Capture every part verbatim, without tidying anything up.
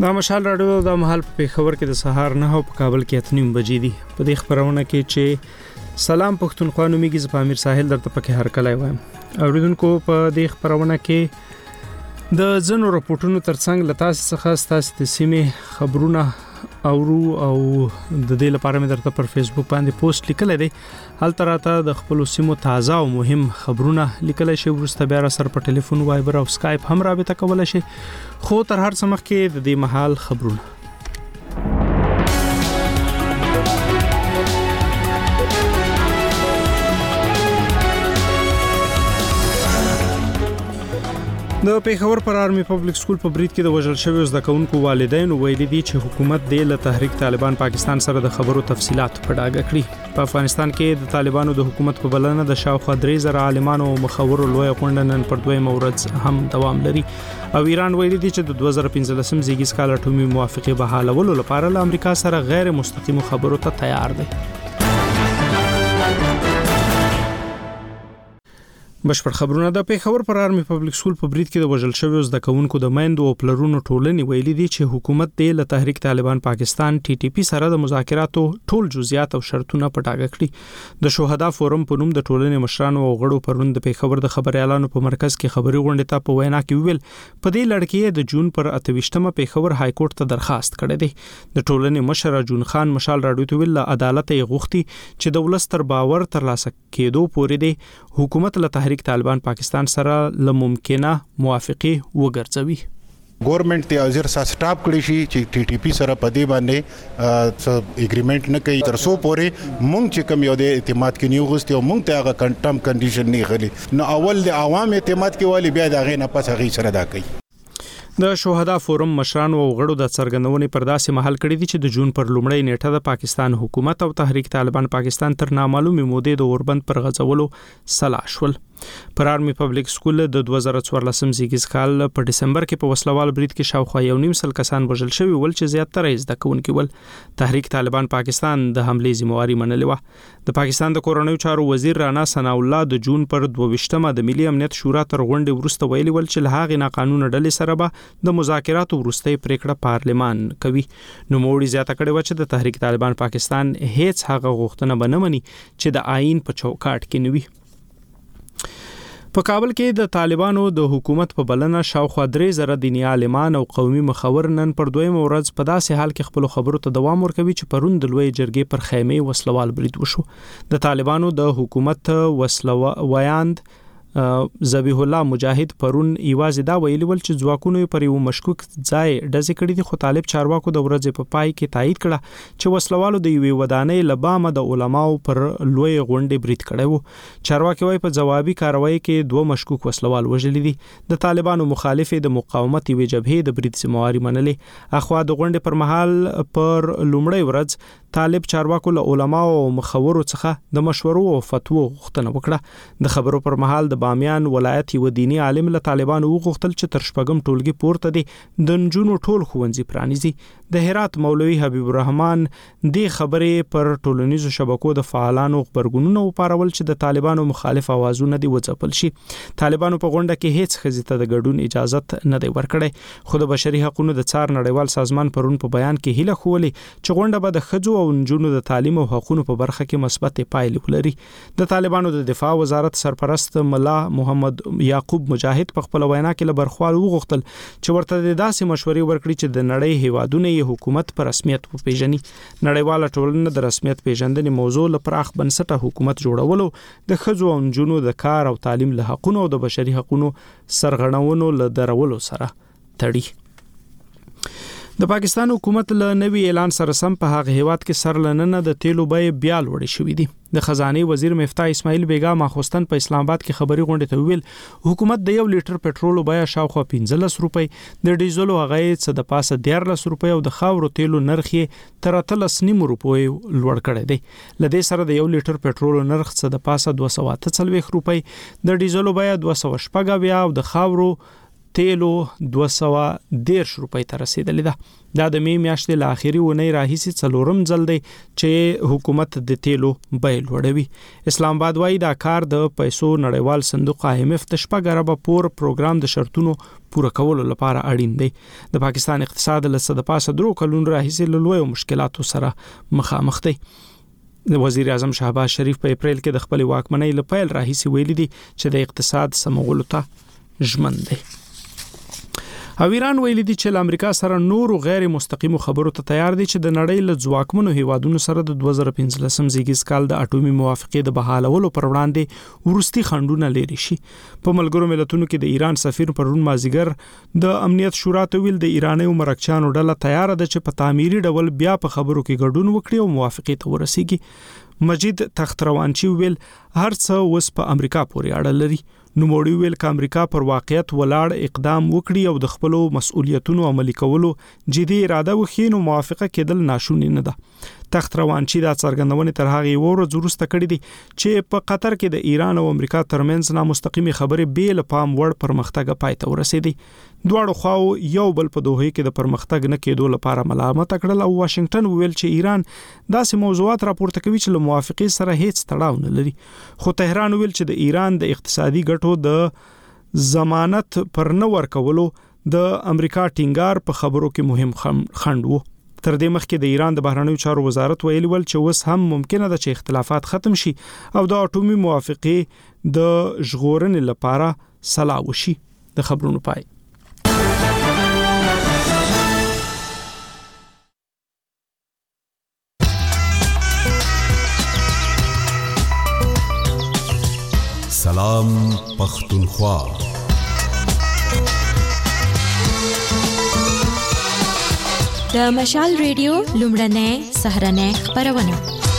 دا مشال راډیو د محل په پیښور کې د سهار نه او په کابل کې اتنیم بجې دي. په دې خبرونه کې چې سلام پښتونخوا نومیږي ز پامیر ساحل درته پکې هر کله وایم. اوریدونکو په دې خبرونه کې د ځنو راپورټونو ترڅنګ لتاس څخه ستاسو د سیمې خبرونه اورو او د دې لپاره مې درته پر فیسبوک باندې پوسټ لیکل دي. حال تراته د خپل سیمو تازه او مهم خبرونه لیکل شي. ورسته بیا سره په ټلیفون وایبر او سکایپ هم رابطه کولای شي. خو تر هر څه مخکې د دې محل خبرونه د پیښور پر آرمي پبلک سکول په برید کې د وژل شویو زده کوونکو والدین ویلي دي چې حکومت د له تحریک طالبان پاکستان سره د خبرو تفصيلات په ډاګه کړي. په افغانستان کې د طالبانو د حکومت په بلنه د شاوخوا درې زره عالمانو او مخورو لوی غونډه نن پر دویمه ورځ هم دوام لري. او ایران ویلي دي چې د دوه زره پنځلسم زیږیز کال اټومي موافقه بحالولو لپاره له امریکا سره غیر مستقیم خبرو ته تیار دي. بشپړ خبرونه د پیښور پر آرمي پبلک سکول په برید کې د وژل شویو زده کوونکو د میندو او پلرونو ټولنې ویلي دي چې حکومت د له تحریک طالبان پاکستان ټي ټي پی سره د مذاکراتو ټول جزئیات او شرطونه په ډاګه کړي. د شهدا فورم په نوم د ټولنې مشرانو او غړو پرون د پیښور د خبري اعلانو په مرکز کې خبري غونډه ته په وینا کې ویل په دې لړ د جون پر اته ویشتمه پیښور های کورټ ته درخواست کړی دی. د ټولنې مشر جون خان مشال راډیو ته ویل عدالت یې غوښتي چې د ولستر باور ترلاسه کېدو پورې دی حکومت له طالبان پاکستان سره له ممکنه موافقه وګرځوي. ګورنمنت ته وزیر سره سټاپ کړی شي چې ټي ټي پی سره په دې باندې اګریمنت نه کوي تر څو پورې مونږ چې کوم یو د اعتماد کې نیو غوستي او مونږ ته هغه کنټم کنډیشن نه غلي نو اول د عوام اعتماد کې والی بیا د غې نه پس هغه سره دا کوي. د شهدا فورم مشران او غړو د څرګندونې پر داسې محل کړی دي چې د جون پر لومړۍ نیټه د پاکستان حکومت او تحریک طالبان پاکستان تر نامعلومه مودې د اوربند پر غځولو سلا شول. پر آرمي پبلک سکول د دوه زره څوارلسم زیږیز کال په دسمبر کې په وسلوال برید کې شاوخوا یو نیم سل کسان وژل شوي ول چې زیاتره یې زده کوونکي ول. تحریک طالبان پاکستان د حملې ذمہواری منلې و. د پاکستان د کورنیو چارو وزیر رانا ثنا الله د جون پر دوه ویشتمه د ملي امنیت شورا تر غونډې وروسته ویلي ول چې له هغې ناقانونه ډلې سره به د مذاکراتو وروستۍ پریکړه پارلمان کوي. نو موړي زیاته کړې و چې د تحریک طالبان پاکستان هیڅ هغه غوښتنه به نه مني چې د آئین په چوکاټ کې نوي. په کابل کې د طالبانو د حکومت په بلنه شاوخوا درې زره دیني عالمان او قومي مخور نن پر دویمه ورځ په داسې حال کې خپل خبرو ته دوام ورکوي چې پرون د لوی جرګې پر خیمه وسلوال برید وشو. د طالبانو د حکومت وسلو ویاند زبیح الله مجاهد پرون ایواز دا ویلي ول چې ځواکونو پر یو مشکوک ځای ډزې کړې دي. خو طالب چارواکو د ورځې په پای کې تایید کړه چې وسلوالو د یوې ودانۍ لبامه د علماو پر لوی غونډې برید کړی وو. چارواکي وايي په جوابي کاروایی کې دوه مشکوک وسلوال وژلي دي. د طالبانو مخالف د مقاومت یوې جبهې د برید ذمہواری منلې. اخوا د غونډې پر مهال پر لومړی ورځ طالب چارواکو له علماو او مخورو څخه د مشورو او فتوو غوښتنه وکړه. د خبرو پر مهال د بامیان ولایت یو دینی عالم له طالبانو وغوښتل چې تر شپږم ټولګي پورته دي د نجونو ټول ښوونځي پرانیزي. د هرات مولوي حبیب الرحمن د خبرې پر ټولنیزو شبکو د فعالانو خبرګونونه وپارول چې د طالبانو مخالف اوازونه دي وځپل شي. طالبانو په غونډه کې هیڅ ښځې ته د ګډون اجازه نه دی ورکړی. خو د بشري حقوقو د څار نړیوال سازمان پرون په بیان کې هیله خولي چې غونډه به د ښځو او نجونو د تعلیم او حقوقو په برخه کې مثبت پایلې ولري. د طالبانو د دفاع وزارت سرپرست ملا محمد یعقوب مجاهد په خپل وینا کې له برخوال وغوښتل چې ورته د داسې مشورې ورکړي چې د نړۍ هیوادونه حکومت پر رسمیت وپیژني. نړیواله ټولنه د رسمیت پیژندنې موضوع له پراخ بنسټه حکومت جوړولو د ښځو او نجونو د کار او تعلیم له حقوقو او د بشري حقوقو سرغړونو له درولو سره تړي. د پاکستان حکومت له نوي اعلان سره سم په هغه هیواد کې سرلننه د تیلو بیې بیا لوړې شوې دي. د خزانه وزیر مفتاح اسماعیل بیگا ماخوستن په اسلام آباد کې خبري غونډه ته ویل حکومت د یو لیټر پټرولو بیه شاوخوا پنځلس روپۍ، د ډیزلو هغه څه د پاسه دیارلس روپۍ او د خاورو تیلو نرخ یې تر اتلس نیم روپۍ لوړ کړی دی. لدې سره د یو لیټر پټرولو نرخ څه د پاسه دوه سوه اته څلوېښت روپۍ، د ډیزلو بیه دوه سوه شپږ اویا او د خاورو تیلو دوه سوه دیرش روپۍ ته رسیدلې ده. دا د می میاشتې له آخري اونۍ راهیسې څلورم ځل دی چې حکومت د تیلو بیې لوړوي. اسلام آباد وایي دا کار د پیسو نړیوال صندوق آی ایم اف د شپږ اربه پور پروګرام د شرطونو پوره کولو لپاره اړین دی. د پاکستان اقتصاد له څه د پاسه درو کلونو راهیسې له لویو مشکلاتو سره مخامخ دی. د وزیر اعظم شهباز شریف په اپریل کې د خپل واکمنۍ له پیل راهیسې ویلي دي چې د اقتصاد سمولو ته ژمن دی. او ایران ویلي دي چې له امریکا سره نورو غیر مستقیمو خبرو ته تیار دي چې د نړۍ له ځواکمنو هیوادونو سره د دوه زره پنځلسم زیږیز کال د اټومي موافقې د بحالولو پر وړاندې ورستي خنډونه لري شي. په ملګرو ملتونو کې د ایران سفیر پرون مازیګر د امنیت شورا ته ویل د ایرانیو مرکچانو ډله تیار ده چې په تعمیري ډول بیا په خبرو کې ګډون وکړي او موافقې ته ورسیږي. مجید تختروانچی ویل هر څه اوس په امریکا پورې اړه لري. نو موړي ویل ک امریکا پر واقعیت ولاړ اقدام وکړي او د خپل مسؤلیتونو عملي کولو جدي اراده وکړي نو موافقه کېدل ناشونی نه ده. تختروانچی دا څرګندونې تر هغه ورځ وروسته کړې دي چې په قطر کې د ایران او امریکا ترمنځ نامستقیمي خبرې بیل پام وړ پرمختګ پای ته ورسېدي. دواړو خواو یو بل په دوه کې د پرمختګ نه کېدو لپاره ملامت کړل او واشنگټن ویل چې ایران داسې موضوعات راپورته کوي چې له موافقې سره هیڅ تړاو نه لري. خو تهران ویل چې د ایران د اقتصادي ګټو د ضمانت پر نه ورکولو د امریکا ټینګار په خبرو کې مهم خنډ وو. تر دې مخکې د ایران د بهرنیو چارو وزارت ویلي ول چې اوس هم ممکنه ده چې اختلافات ختم شي او د اټومي موافقې د ژغورنې لپاره سلا وشي. د خبرونو پای. سلام پختونخوا. د مشال ریډیو لومړنۍ سهرنۍ خبرونه.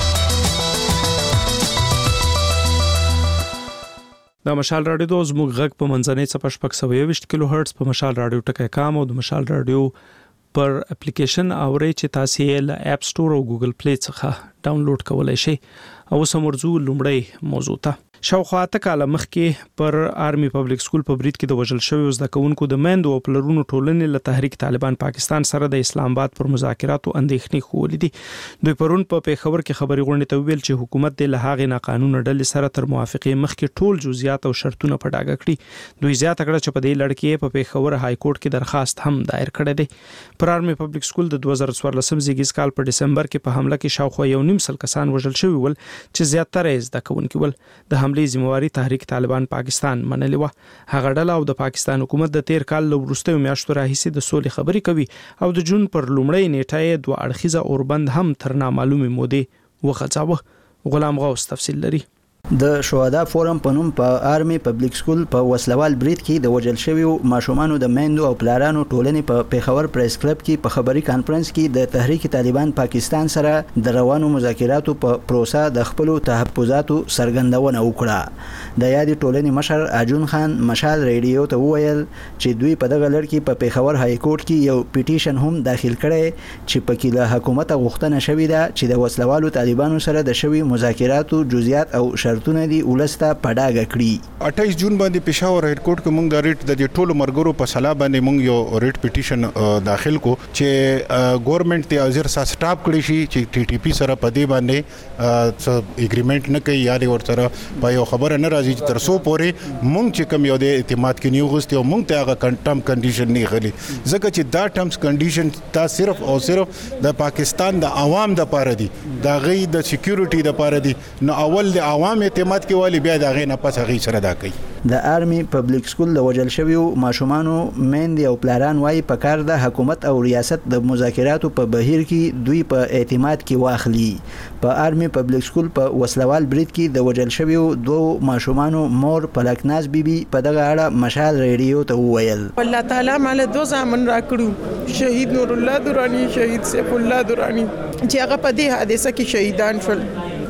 د مشال رادیو زموږ غږ په منځنۍ صفحه شپږ سوه یوویشت کیلو هرتز په مشال رادیو ټکی کام او د مشال رادیو پر اپلیکیشن اوري چې تاسو یې له اپ سٹور او ګوګل پلی څخه ډاونلوډ کولای شئ. او سمورځو لومړی موضوع ته شاوخوا اته کاله مخکې پر آرمي پبلک سکول په برید کې د وژل شویو زده کوونکو د میندو او پلرونو ټولنې له تحریک طالبان پاکستان سره د اسلام آباد پر مذاکراتو اندېښنې ښودلې دي. دوی پرون په پیښور کې خبري غونډې ته ویل چې حکومت د لهغه ناقانونه ډلې سره تر موافقې مخکې ټول جزئیات او شرطونه په ډاګه کړي. دوی زیاته کړه چې په دې لړ کې په پیښور های کورټ کې درخواست هم دایر کړی دی. پر آرمي پبلک سکول د دوه زره څوارلسم زیږیز کال په دسمبر کې په حمله کې شاوخوا یو نیم سل کسان وژل شوي ول چې زیاتره یې زده کوونکي ول. د حملې ذمہواري تحریک طالبان پاکستان منلې و. هغه ډله او د پاکستان حکومت د تیر کال له وروستیو میاشتو راهیسې د سولې خبرې کوي او د جون پر لومړۍ نیټه یې دوه اړخیزه اوربند هم تر نامعلومې مودې وغځاوه. غلام غوث تفصیل لري. د شهدا فورم په نوم په آرمي پبلک سکول په وسلوال برید کې د وژل شویو ماشومانو د میندو او پلارانو ټولنې په پیښور پریس کلب کې په خبري کانفرنس کې د تحریک طالبان پاکستان سره د روانو مذاکراتو په پروسه د خپل تحفظاتو څرګندونه وکړه. د یادې ټولنې مشر اجون خان مشال ریډیو ته وویل چې دوی په دغه لړ کې په پیښور های کورټ کې یو پیټیشن هم داخل کړی چې په کې له حکومت غوښتنه شوې ده چې د وسلوالو طالبانو سره د شوی مذاکراتو جزئیات او شرطونه دي ولسته پډاګه کړي. اټایس جون باندې پېښور های کورټ کې موږ د ریټ د ټولو مرګرو په سلا باندې موږ یو ریټ پیټیشن داخل کو چې ګورنمنت ته وزیر سره سټاپ کړی شي چې ټي ټي پی سره په دې باندې اګریمنت نه کوي یا ور سره په یو خبره نه راځي چې تر څو پورې موږ چې کوم یو د اعتماد کې نیو غوستي او موږ ته هغه ټرم کنډیشن نه غلي ځکه چې دا ټرمز کنډیشن دا صرف او صرف د پاکستان د عوام د پاره دي دا غي د سکیورټي د پاره دي نو اول د عوام اعتماد کې والی بیا دا غي نه پس هغه سره دا کوي. د آرمي پبلک سکول د وژل شویو ماشومانو میندې او پلاران وايي په کار د حکومت او ریاست د مذاکراتو په بهیر کې دوی په اعتماد کې واخلي. په آرمي پبلک سکول په وسلوال برید کې د وژل شویو دوه ماشومانو مور پلکناز بیبي په دغه اړه مشال ریډیو ته وویل الله تعالی مال دوه زامن راکړو شهید نور الله درانی شهید سیف الله درانی چې هغه په دې حادثه کې شهیدان شول.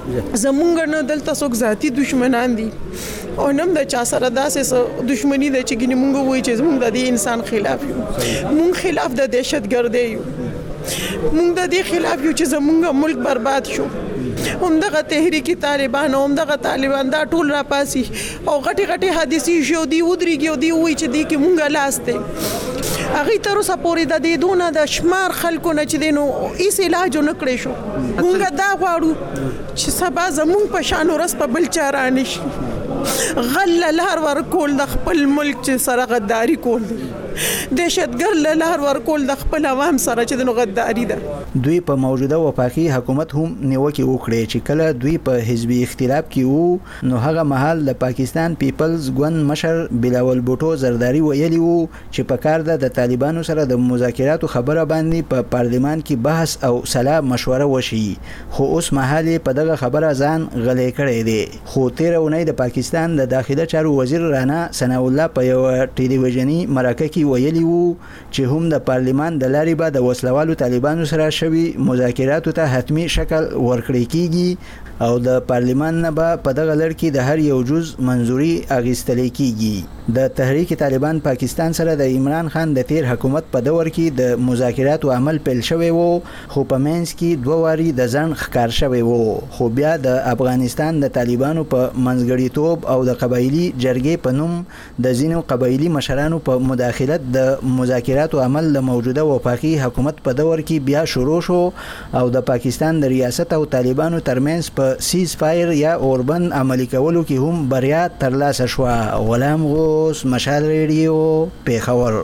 زمونږ نه دلته څوک ذاتی دشمنان دي او نم د چا سره داسې دشمنی د چې ګنې مونږ وایي چې زمونږ د دې انسان خلاف یو مونږ خلاف د دهشتګردۍ یو موږ د دې خلاف یو چې زموږ ملک برباد شو. همدغه تحریک طالبان او همدغه طالبان دا ټول را پاسي او غټي غټي حادثي شو دی ودرېږي او دی وایي چې دی کې مونږه لاس دی. هغه تر اوسه پورې د دې دونه د شمار خلکو نه چې دینو هیڅ علاج نه کړی شو. مونږ دا غواړو چې سبا زمونږ په شان ورس په بل چا رانه شي. غل لهر ورکول د خپل ملک چې سره غداري کول دي. دهشتګر لهر ورکول د خپل عوام سره چې د غداري ده. دوی په موجوده وفاقي حکومت هم نیوکه وکړي چې کله دوی په حزبي اختلاف کې وو نو هغه مهال د پاکستان پیپلز ګوند مشر بلاول بوټو زرداری ویلي وو چې په کار ده د طالبانو سره د مذاکراتو خبره باندې په پارلمان کې بحث او سلا مشوره وشي. خو اوس مهال په دغه خبره ځان غلې کړی دی. خو تیر اونۍ د پاکستان د داخله چارو وزیر رانا ثناء الله په یو ټلویزیونی مرکه کې ویلي وو چې هم د پارلمان د لارې به د وسلوالو طالبانو سره شوي مذاکراتو ته حتمی شکل ورکړی کیږي او د پارلمان نه به په دغه لړ کې د هر یو جز منځوري اخیستل کیږي. د تحریک طالبان پاکستان سره د عمران خان د تیر حکومت په دور کې د مذاکراتو عمل پیل شوی وو خو په منځ کې دوه واری د ځن ښکار شوی وو. خو بیا د افغانستان د طالبانو په منځګړیتوب او د قبایلی جرګې په نوم د ځینو قبایلی مشرانو په مداخلت د مذاکراتو عمل د موجوده وفاقي حکومت په دور کې بیا شروع شو او د پاکستان د ریاست او طالبانو ترمنځ په سیز فایر یا اوربند عملی کولو کې هم بریا ترلاسه شو. غلام غوث، مشال ریډیو، پیښور.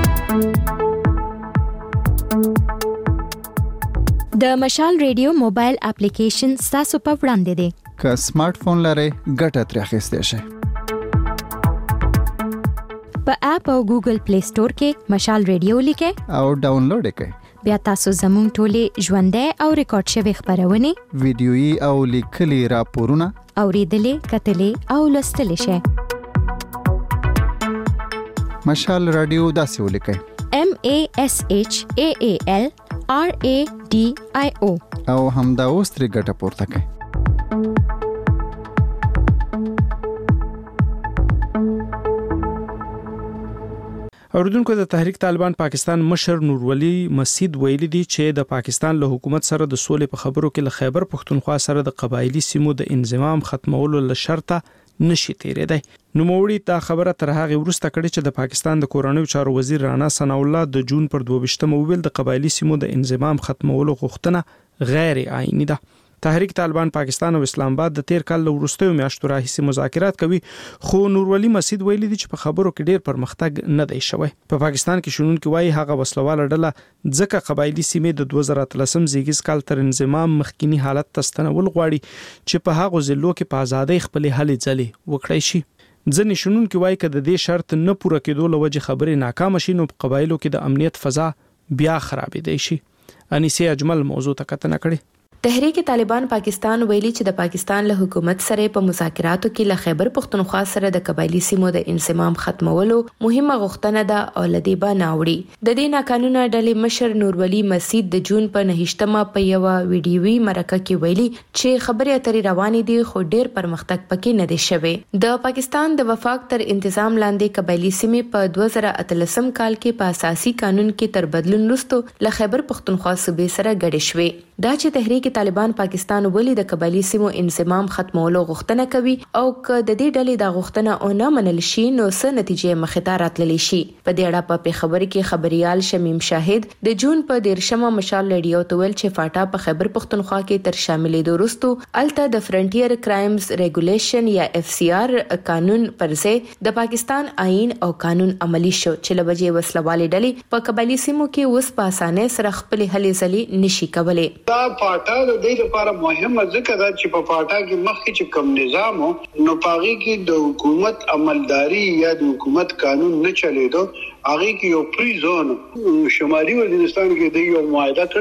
د مشال ریډیو موبایل اپلیکیشن تاسو په وړاندې دی. که سمارټ فون لرئ ګټه ترې اخیستی شئ. په اپ او ګوګل پلی سٹور کې مشال ریډیو لیکئ او ډاونلوډ یې کړئ. بیا تاسو زموږ ټولې ژوندۍ او ریکارډ شوي خبرونه ویډیويي او لیکلي راپورونه اوریدلې کتلې او لوستلې شئ. مشال رادیو داسې ولیکئ: M A S H A A L R A D I O او همدا اوس ترې ګټه پورته کړئ. اوردونکو د تحریک طالبان پاکستان مشر نورولي مسعود ویلي دي چې د پاکستان له حکومت سره د سولې په خبرو کې له خیبر پښتونخوا سره د قبایلی سیمو د انضمام ختمولو له شرطه نشي تیریدای. نو موړي تا خبره تر هغه ورسته کړي چې د پاکستان د کورنیو چارو وزیر رانا ثناء الله د جون پر دوه ویشتمه ویل د قبایلی سیمو د انضمام ختمولو غوښتنه غیر آئینی ده. تحریک طالبان پاکستان او اسلام آباد د تیر کال وروستیو میاشتو راهیسې مذاکرات کوي خو نورولي مسعود ویلي دي چې په خبرو کې ډیر پرمختګ نه دی شوی. په پاکستان کې شونون کې وایي هغه وسلواله ډله ځکه قبایلی سیمې د دوه زره اتلسم زیږیز کال تر انضمام مخکینی حالت تستنول غواړي چې په هغه ضلعو کې په ازادۍ خپل هلې ځلې وکړي شي. ځنې شونون کې وایي چې د دې شرط نه پوره کېدو لوجه خبرې ناکام شي نو په قبایلو کې د امنیت فضا بیا خرابېدای شي. انیسه اجمل موضوع ته کتنه کړي. تحریک طالبان پاکستان ویلي چې د پاکستان له حکومت سره په مذاکراتو کې له خیبر پښتونخوا سره د قبایلی سیمو د انضمام ختمولو مهمه غوښتنه ده او لدی به ناوړي. د دې ناقانونه ډلې مشر نورولي مسعود د جون په نهشتمه په یو ویډیوي مرکه کې ویلي چې خبرې اترې روانې دي خو ډیر پرمختګ پکې نه دی شوی. د پاکستان د وفاق تر انتظام لاندې قبایلی سیمې په دوه زره اتلسم کال کې په اساسي قانون کې تر بدلون وروسته له خیبر پښتونخوا صوبې سره ګډې شوې. دا چې تحریک طالبان پاکستان ولې د قبایلی سیمو انضمام ختمولو غوښتنه کوي او که د دې ډلې دا غوښتنه او نه منل شي نو څه نتیجې مخې ته راتللی شي. په دې اړه په خبرې کې خبريال شمیم شاهد د جون په دیرشمه مشال ریډیو ته ویل چې فاټا په خیبر پښتونخوا کې تر شاملېدو وروسته الته د فرنټیر کرایمز ریګولیشن یا اف سی آر قانون پر ځای د پاکستان آئین او قانون عملی شو چې لوجه وسلوالې ډلې په قبایلی سیمو کې اوس په اسانه سره خپل هلې ځلې نشي کولای. دا پاټا د دې لپاره مهمه ځکه دا چې په پاټا کې مخکې چې کوم نظام نو پاغي کې د حکومت عملداري یا د حکومت قانون نه چلیدو. هغه کې یو پری زون شمالي وزیرستان کې د یو معاهده کړی و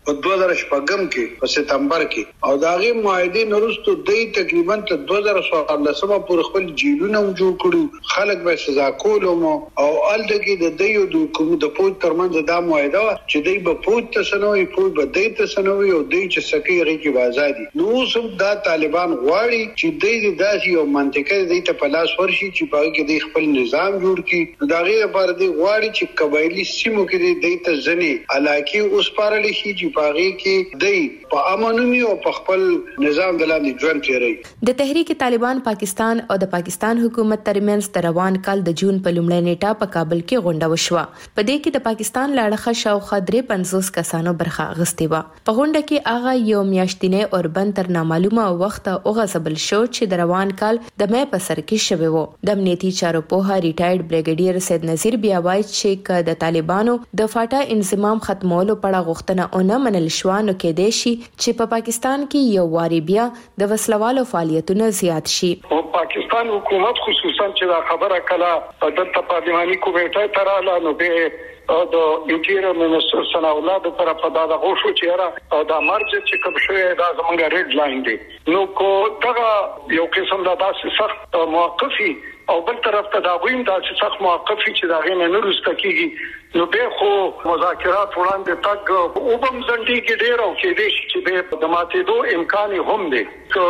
په دوه زره شپږم کې په سپتمبر کې او دا غي معاهده نورستو د تقریبا ته دوه زره څوارلسمه پورې خپل جیلونه جوړ کړو خلک به سزا کولم او الدګي د دیو د کوم د پوت ترمنځ دا معاهده چې دی به پوت تسنوي پوت به دی تسنوي او دی چې سکی غي کې آزادي نو سم دا طالبان غواړي چې دی داسې یو منطقه دی ته په لاس ورشي چې په کې دی خپل نظام جوړ کړي دا غي لپاره دی غواړي چې قبایلی سیمو کې دی ته ځنی علاقه اوس پارل شي چې په کې کې دی په امنونی او په خپل نظام د لاندې ژوند تیری د تحریک طالبان پاکستان او د پاکستان حکومت ترمنځ د روان کال د جون په لومړۍ نیټه په کابل کې غونډه وشوه په دې کې د پاکستان لاړخه شاوخوا درې پنځوس کسانو برخه اخیستې و په غونډه کې هغه یو میاشتنی اوربند تر نامعلومه وخت اوغځبل شو چې د روان کال د مې په سر کې شوی و د امنیتي چارو په ریټایرډ بریګیډیر سید نذیر بیا وایي چې ک د طالبانو د فاټا انضمام ختمولو په غوښتنه اونه منل شوانو کې دی شي چې په پاکستان کې یو واری بیا د وسلوالو فعالیتونه زیات شي او پاکستان حکومت خصوصا چې دا خبره کله د پارلماني کمیټه تراله نو به د انټیریر منسټر ثنا الله د طرفه دا غوښو چې را دا مرج چې کوم شوی دا زمونږ ریډ لاین دی نو کو دا یو قسم د تاسو سخت موقفي او بل طرف ته دا ویم دا چې سخت موقفي چې دا غینه نه رسته کیږي نو به خو مذاکرات وړاندې تک او بم زندګي کې ډیر او کې دي چې د ماتې دوه امکان هم دي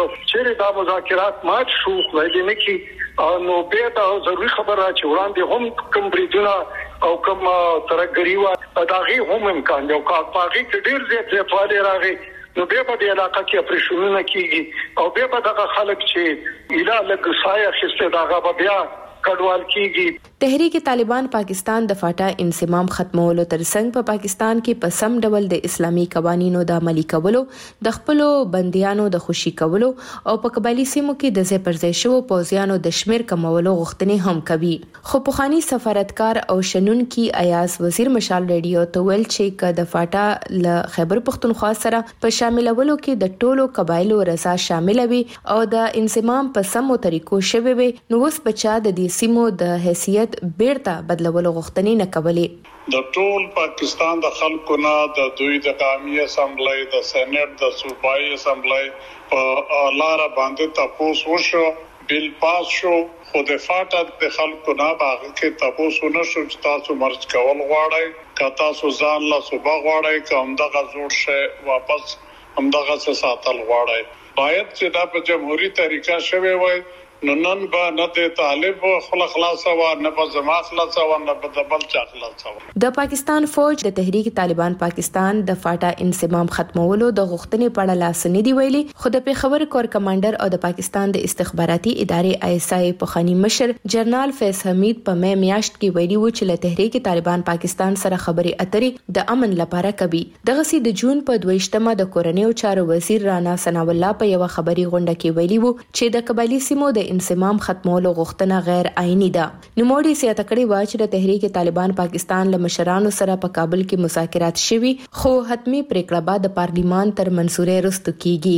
چې دا مذاکرات مات شو وایي نه کی نو به دا ضروري خبره چې وړاندې هم کوم بریدونه او کوم ترګری و دا غي هم امکان دی او کاغي کې ډیر زیات زیاتوالی راغی نو به په دې علاقه کې اپریشنونه کیږي او به په دغه خلک چې اله لګ سایه خسته دغه بیا کډوال کیږي تحریک طالبان پاکستان د فاټا انضمام ختمولو ترڅنګ په پاکستان کې په سم ډول د اسلامي قوانینو د عملي کولو د خپل بنديانو د خوشي کولو او په قبایلی سیمو کې د ځای پر ځای شو پوځیانو د شمیر کمولو غوښتنې هم کوي خو پخوانی سفارتکار او شنن کې ایاز وزیر مشال ریډیو ته ویل چې ک د فاټا ل خیبر پختونخوا سره په شاملولو کې د ټولو قبایلو رضا شامل وي او د انضمام په سمو طریقو شوي وي نو اوس بچا د دې سیمو د حیثیت بیرته بدلولو غوښتنې نه کولې د ټول پاکستان د خلکو نه د دوی د قومي اسمبلی د سېنات د صوبایي اسمبلی په لار باندې تاسو وشو بل پاس شو خو د فاټا د خلکو نه باغ کې تاسو نشو چې تاسو مرچ کول غواړئ که تاسو ځان له صوبه غواړئ کوم دغه زور شي واپس هم دغه څه ساتل غواړئ باید چې دا په جمهوریت طریقه شوی وای نو نن به نه د طالب خلک خلاص او نه په زما خلاص او نه په بل چا خلاص. د پاکستان فوج د تحریک طالبان پاکستان د فاټا انضمام ختمولو د غوښتنې په اړه لاس نه دی ویلي خو د پیښور کور کمانډر او د پاکستان د استخباراتي ادارې آی اس آی په خاني مشر جنرال فیض حمید په مې میاشت کې ویلي و چې له تحریک طالبان پاکستان سره خبرې اترې د امن لپاره کوي دغه سي د جون په دویشتمه د کورنیو چارو وزیر رانا ثنا الله په یو خبري غونډه کې ویلي و چې د قبایلی سیمو د انضمام ختمولو غوښتنه غیر آئینی ده نوموړي سیاته کړي و چې د تحریک طالبان پاکستان له مشرانو سره په کابل کې مذاکرات شوي خو حتمی پریکړه به د پارلیمان تر منصورې وروسته کیږي.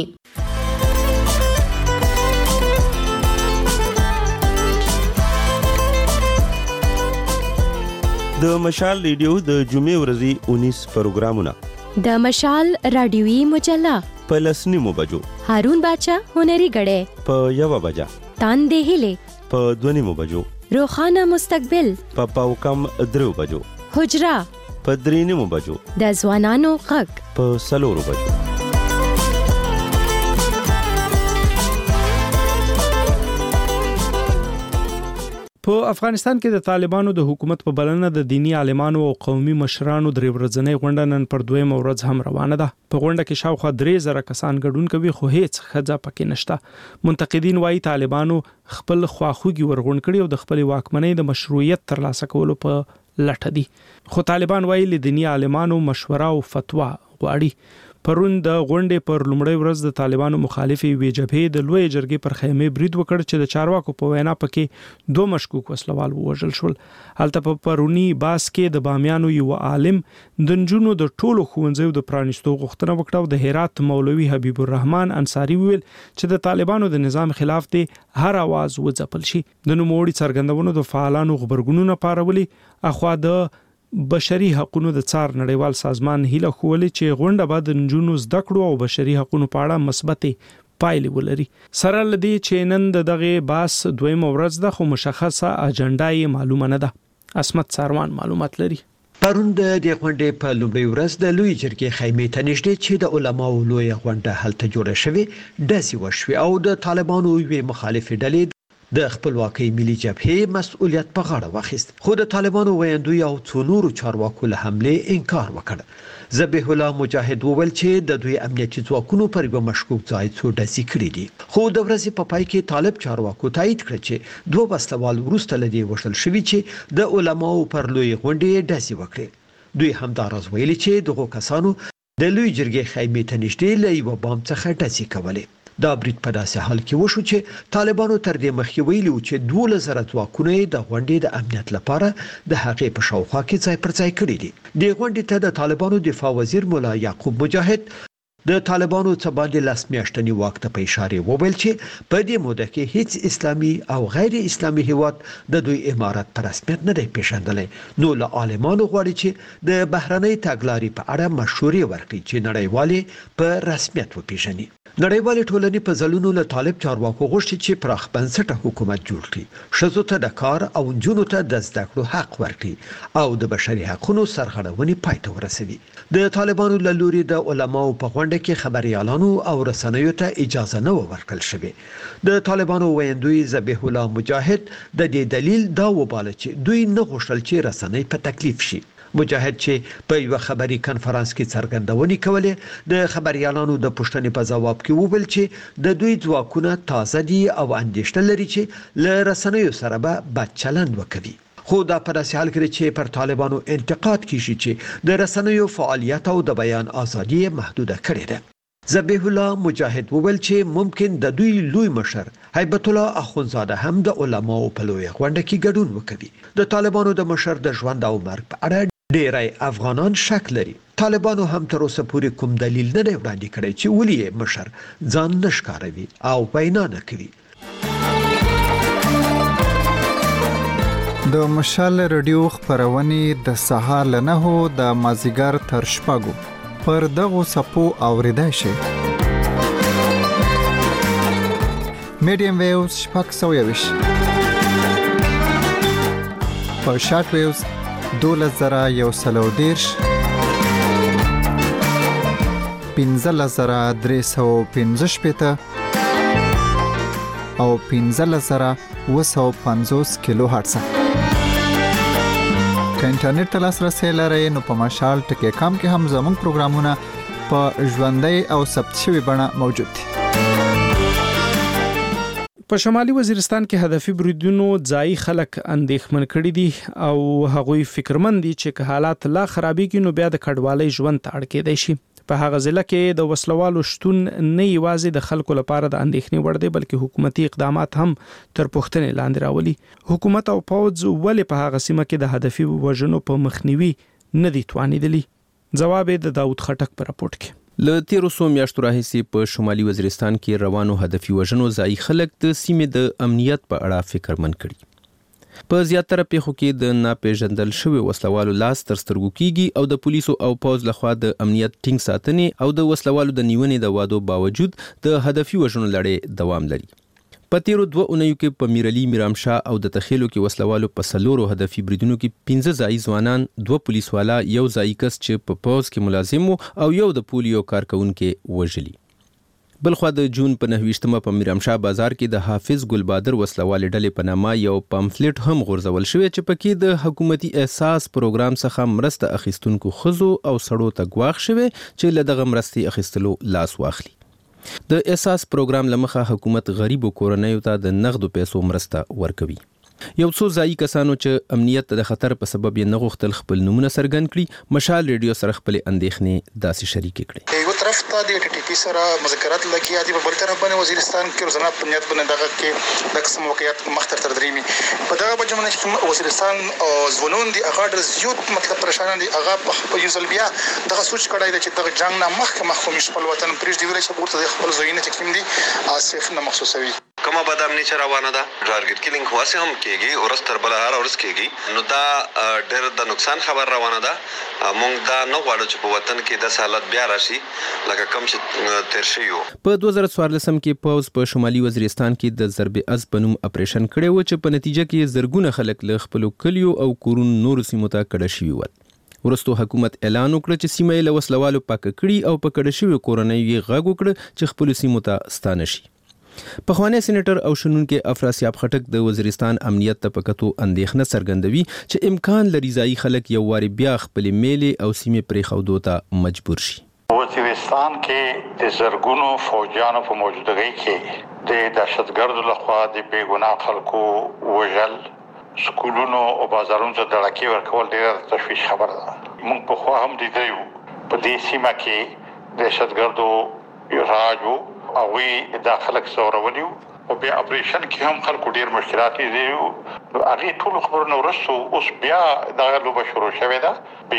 د مشال ریډیو د جمعې ورځې اونیس پروګرامونه د مشال رادیوي مجله په لسنیمو بجو هارون باچا هنري غړې په یو بجا تاندې هله په دونیمو بجو روخانه مستقبل په پاو کم درو بجو حجرا په درینمو بجو د ځوانانو غږ په سلورو بجو. په افغانستان کې د طالبانو د حکومت په بلنه د دینی عالمانو او قومي مشرانو درې ورځنۍ غونډه نن پر دویمه ورځ هم روانه ده. په غونډه کې شاوخوا درې زره کسان ګډون کوي خو هیڅ ښځه پکې نشته. منتقدین وایي طالبانو خپل خواخوږي ورغون کړي او د خپل واکمنۍ د مشروعیت ترلاسه کولو په لټه دي. خو طالبان وایي ل دینی عالمانو مشوره او فتوا غواړي. پرون د غونډې پر لومړۍ ورځ د طالبانو مخالفي وی جبهې د لوی جرګې پر خیمه برید وکړ چې د چارواکو په وینا پکې دوه مشکوک وسلوال وژل شول. هلته په پرونی باس کې د بامیانو یو عالم د نجونو د ټولو ښوونځیو د پرانیستو غوښتنه وکړه او د هرات مولوي حبیب الرحمن انصاری ویل چې د طالبانو د نظام خلاف دی هر आवाज وځپل شي. د نوموړي څرګندونو د فعالانو خبرګونونه پارولي اخوا د بشري حقوقو د څار نړیوال سازمان هیله کولې چې غونډه به د نجونو زده کړو او بشري حقوقو په اړه مثبت پایلې ولري. سره لدی چې نن دغه باس دویم ورځ ده خو مشخصه اجنډا یې معلومه نه ده. اسمت ساروان معلومات لري. پرون د دې غونډې په لومړۍ ورځ د لوی جرګې خیمې ته نږدې چې د علماو لوی غونډه هلته جوړه شوې داسې وشوې او د طالبانو یوې مخالفې ډلې د خپلواکۍ ملي جبهې مسؤلیت په غاړه واخیست، خو د طالبانو ویاندوی او څو نورو چارواکو له حملې انکار وکړ. ذبیح الله مجاهد وویل چې د دوی امنیتي ځواکونو پر یو مشکوک ځای څو ډزې کړې دي، خو د ورځې په پای کې طالب چارواکو تایید کړ چې دوه وسلوال وروسته له دې وشل شوي چې د علماو پر لوی غونډې ډزې وکړې. دوی همداراز ویلي چې دغو کسانو د لوی جرګې خیمې ته نږدې له یوه بام څخه ډزې کولې. دا برید په داسې حال کې وشو چې طالبانو تر دې مخکې ویلي و چې دولس زره ځواکونه د غونډې د امنیت لپاره د هغې په شاوخوا کې ځای پر ځای کړي دي. د غونډې ته د طالبانو دفاع وزیر مولا یعقوب مجاهد د طالبانو څخه باندې لاس میاشتنی وخت ته په اشاره وویل چې په دې موده کې هیڅ اسلامي او غیر اسلامي هیواد د دوی امارت پر رسمیت نه دی پیژندلی. نو له عالمانو غواړي چې د بهرنۍ تګلارې په اړه مشورې ورکړي چې نړیوالې په رسمیت وپیژني. نړیوالې ټولنې په ځلونو له طالب چارواکو غوښتي چې پراخ بنسټه حکومت جوړ کړي، ښځو ته د کار او نجونو ته د زده کړو حق ورکړي او د بشري حقوقو سرغړونې پای ته ورسوي. د طالبانو له لوري د علماو په غونډه کې خبريالانو او رسنیو ته اجازه نه ورکړل شوې. د طالبانو ویاندوی ذبیح الله مجاهد د دې دلیل دا وباله چې دوی نه غوښتل چې رسنۍ په تکلیف شي. مجاهد چې په یو خبري کانفرنس کې څرګندونې کولې د خبريالانو د پوښتنې په جواب کې وویل چې د دوی ځواکونه تازه دي او اندېښنه لري چې له رسنیو سره به بد چلند وکړي. خو دا په داسې حال کې چې پر طالبانو انتقاد کیږي چې د رسنیو فعالیت او د بیان ازادي محدوده کړې ده. ذبیح الله مجاهد وویل چې ممکن د دوی لوی مشر هیبت الله اخونزاده هم د علماو په لوی غونډه کې ګډون وکړي. د طالبانو د مشر د ژوند او مرګ په اړه ډیری افغانان شک لري. طالبانو هم تر اوسه پورې کوم دلیل نه دی وړاندې کړی چې ولې مشر ځان نه ښکاروي او وینا نه کوي. د مشال رادیو خبرونه د سهار له نهو د مازیګر تر شپږو پر دغو سپو اوریدای شي. میډیم ویوز شپږ سوه یویش په شارټ ویوز دولس زره یو سلو دیرش پنځلس زره درې سوه پنځه شپېته او پنځلس زره اوه سوه پنځوس کیلو هرتز. که انټرنیټ ته لاسرسی لرئ نو په مشال ټکی کام کې هم زموږ پروګرامونه په ژوندۍ او ثبت شوي بڼه موجود دي. په شمالي وزیرستان کې هدفي بریدونو ځای خلک اندېښمن کړي دي او هغوی فکرمن دي چې که حالات لا خرابېږي نو بیا د کډوالۍ ژوند ته اړ کېدای شي. په هغه ضلع کې د وسلوالو شتون نه یوازې د خلکو لپاره د اندېښنې وړ دی بلکې حکومتي اقدامات هم تر پوښتنې لاندې راولي. حکومت او پوځ ولې په هغه سیمه کې د هدفي وژنو په مخنیوي نه دي توانېدلي؟ جواب یې د داود خټک په راپورټ کې. له تیرو څو میاشتو راهیسې په شمالي وزیرستان کې روانو هدفي وژنو ځای خلک د سیمې د امنیت په اړه فکرمن کړي. په زیاتره پیښو کې د ناپېژندل شوي وسلوالو لاس تر سترګو کیږي او د پولیسو او پوځ لخوا د امنیت ټینګ ساتنې او د وسلوالو د نیونې د وادو باوجود د هدفي وژنو لړۍ دوام لري. په تیرو دوه اونیو کې په میرعلي میرامشاه او د تخیلو کې وسلوالو په سلورو هدفي بریدونو کې پنځه ځایي ځوانان، دوه پولیس والا، یو ځایي کس چې په پوځ کې ملازم وو او یو د پولیو کارکونکي وژلي. بلخوا د جون په نهه ویشتمه په میرامشاه بازار کې د حافظ ګلبادر وسلوال ډلې په نامه یو پامفلټ هم غورځول شوی چې پکې د حکومتي احساس پروګرام څخه مرسته اخیستونکو ښځو او سړو ته ګواښ شوی چې له دغه مرستې اخیستلو لاس واخلي. د احساس پروګرام لمخه حکومت غریبو کورنیو ته د نغدو پیسو مرسته ورکوي. یو څو ځایي کسانو چې امنیت د خطر په سبب یې نه غوښتل خپل نومونه څرګند کړي، مشال ریډیو سره خپلې اندېښنې داسې شریکې کړې. یو طرف ته د ټي ټي پی سره مذاکرات لګیا دي، په بل طرف باندې وزیرستان کې روزانه په نیت باندې دغه کې د قسم واقعیت مختر تر دریمي په دغه بجمنه چې وزیرستان او ځوانون دي هغه ډېر زیات مطلب پریشان دي. هغه په یو ځل بیا دغه سوچ کړای دی چې دغه جنگ نه مخکې مخکې خپل وطن پرېږدي، ویل چې ورته خپل ځایونه چې کوم دي اسف نه محسوسوي. کومه بدامني چې روانه ده ټارګټ کیلینګ خو هم کېږي ورستر بل هر ورځ کېږي نو دا ډېر د نقصان خبر روانه ده مونږ دا نه غواړو چې په وطن کې د حالت بیا راشي لکه کوم چې تیر شي یو. په دوه زره څوارلسم کې پوز په شمالي وزیرستان کې د ضرب از په نوم اپریشن کړی و چې په نتیجه کې زرګونه خلک له خپل کلیو او کورونو نور سیمو ته کډه شوي ول. ورستو حکومت اعلان وکړ چې سیمه له وسلوالو پاک کړي او په کډه شوي کورنۍ یې غږ وکړ چې خپل سیمو ته ستانه شي. پخوانی سېنیټر او شنونکو افراسیاب خټک د وزیرستان امنیت ته پکتو اندېښنه څرګندوي چې امکان لري ځای خلک یو واري بیا خپل میلې او سیمه پرې خودو ته مجبور شي. وزیرستان کې د زرګونو فوجانو په موجودګۍ کې د دهشتګردو لخوا د بیګناه خلکو وژل سکولونو او بازارونو ته دړکې ورکول ډېره تشویش خبره ده. موږ په خوا هم لیدلو په دې سیمه کې دهشتګردو راجو او وی داخله څورولیو او بیا اپریشن کې هم خلکو ډېر مشکلات دي. هغه ټول خبرونه ورسو اوس بیا دا لوبه شروع شوه ده.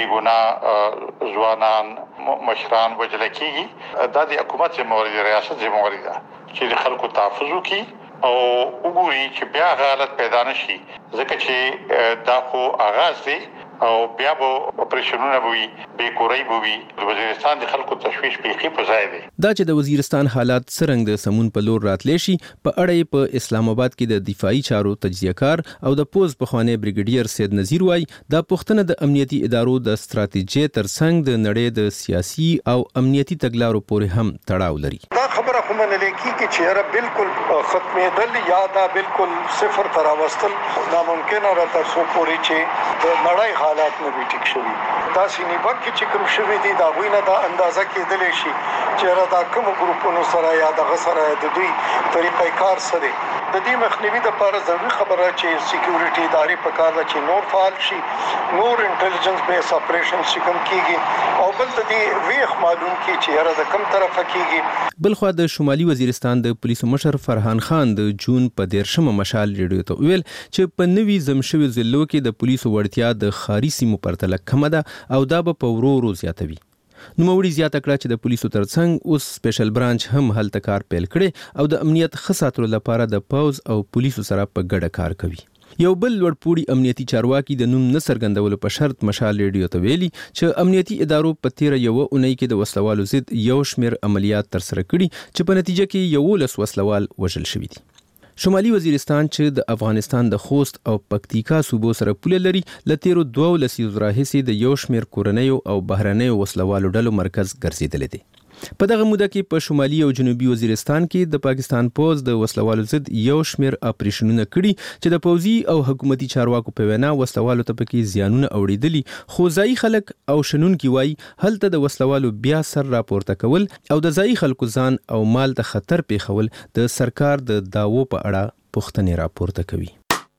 بیګناه ځوانان مشران وجل کېږي. دا د حکومت ذمہواری د ریاست ذمہواری ده چې خلکو تحفظ وکړي او وګوري چې بیا حالت پیدا نشي ځکه چې دا خو آغاز دی او بیا به اپریشنونه وي به کورای وي. د وزیرستان د خلکو تشویش پیخي په ځای دی. دا چې د وزیرستان حالات څرنګه د سمون په لور راتلی شي په اړه په اسلام آباد کې د دفاعي چارو تجزیه کار او د پوز پخوانی بریګیډیر سید نذیر وای دا پښتنه د امنیتي ادارو د ستراتیژي ترڅنګ د نړۍ د سیاسي او امنیتي تګلارو پورې هم تړاو لري. دا خبره خو منل کیږي چې را بالکل ختمېدل یا دا بالکل صفر تر واستل ناممکن را تر څو پورې چې د نړۍ حالات نه وي ټیک شوي. دا سینې بک چې کوم شوي دي دا وینه دا اندازه کېدل شي چې را دا کوم ګروپونو سره یا د غسر د دوی طریقې کار سره د دې مخنیوي د لپاره ضروري خبره چې سکیورټي ادارې په کار ده چې نور فعال شي نور انټيليجنس بیس اپریشن کوم کیږي او بل د دې ویخ معلوم کی چې را د کوم طرفه کیږي. بلخو د شمالي وزیرستان د پولیسو مشر فرحان خان د جون په دیرشمه مشال ریډیو ته ویل چې په نوي زمشوي ضلعو کې د پولیسو وړتیا د خاري سیمو پرتله کمه ده او دا به په ورو ورو زیاتوي. نو موري زیاته کړه چې د پولیسو ترڅنګ اوس سپیشل برانچ هم هلته کار پیل کړي او د امنیت خساتلو لپاره د پوز او پولیسو سره په ګډه کار کوي. یو بل لوړپوړي امنیتي چارواکي د نوم نه څرګندولو په شرط مشال ریډیو ته ویلي چې امنیتي ادارو په تیر یو اونۍ کې د وسلوالو ضد یو شمېر عملیات ترسره کړي چې په نتیجه کې یو لس وسلوال وژل شوي دي. شمالي وزیرستان چې د افغانستان د خوست او پکتیکا صوبو سره پوله لري ل تیرو دوه لسیزو راهیسې د یو شمېر کورنیو او بهرنیو وسلوالو ډلو مرکز ګرځېدلی دی. په دغه موده کې په شمالي او جنوبي وزیرستان کې د پاکستان پوز د وسلوالو ضد یو شمېر اپریشنونه کړي چې د پوزي او حکومتي چارواکو په وینا وسلوالو ته پکې زیانونه اوریدلي خو ځای خلک او شنونکي وای هلته د وسلوالو بیا سر راپورته کول او د ځای خلکو ځان او مال ته خطر پیښول د سرکار د داوو په اړه پوښتنې راپورته کوي.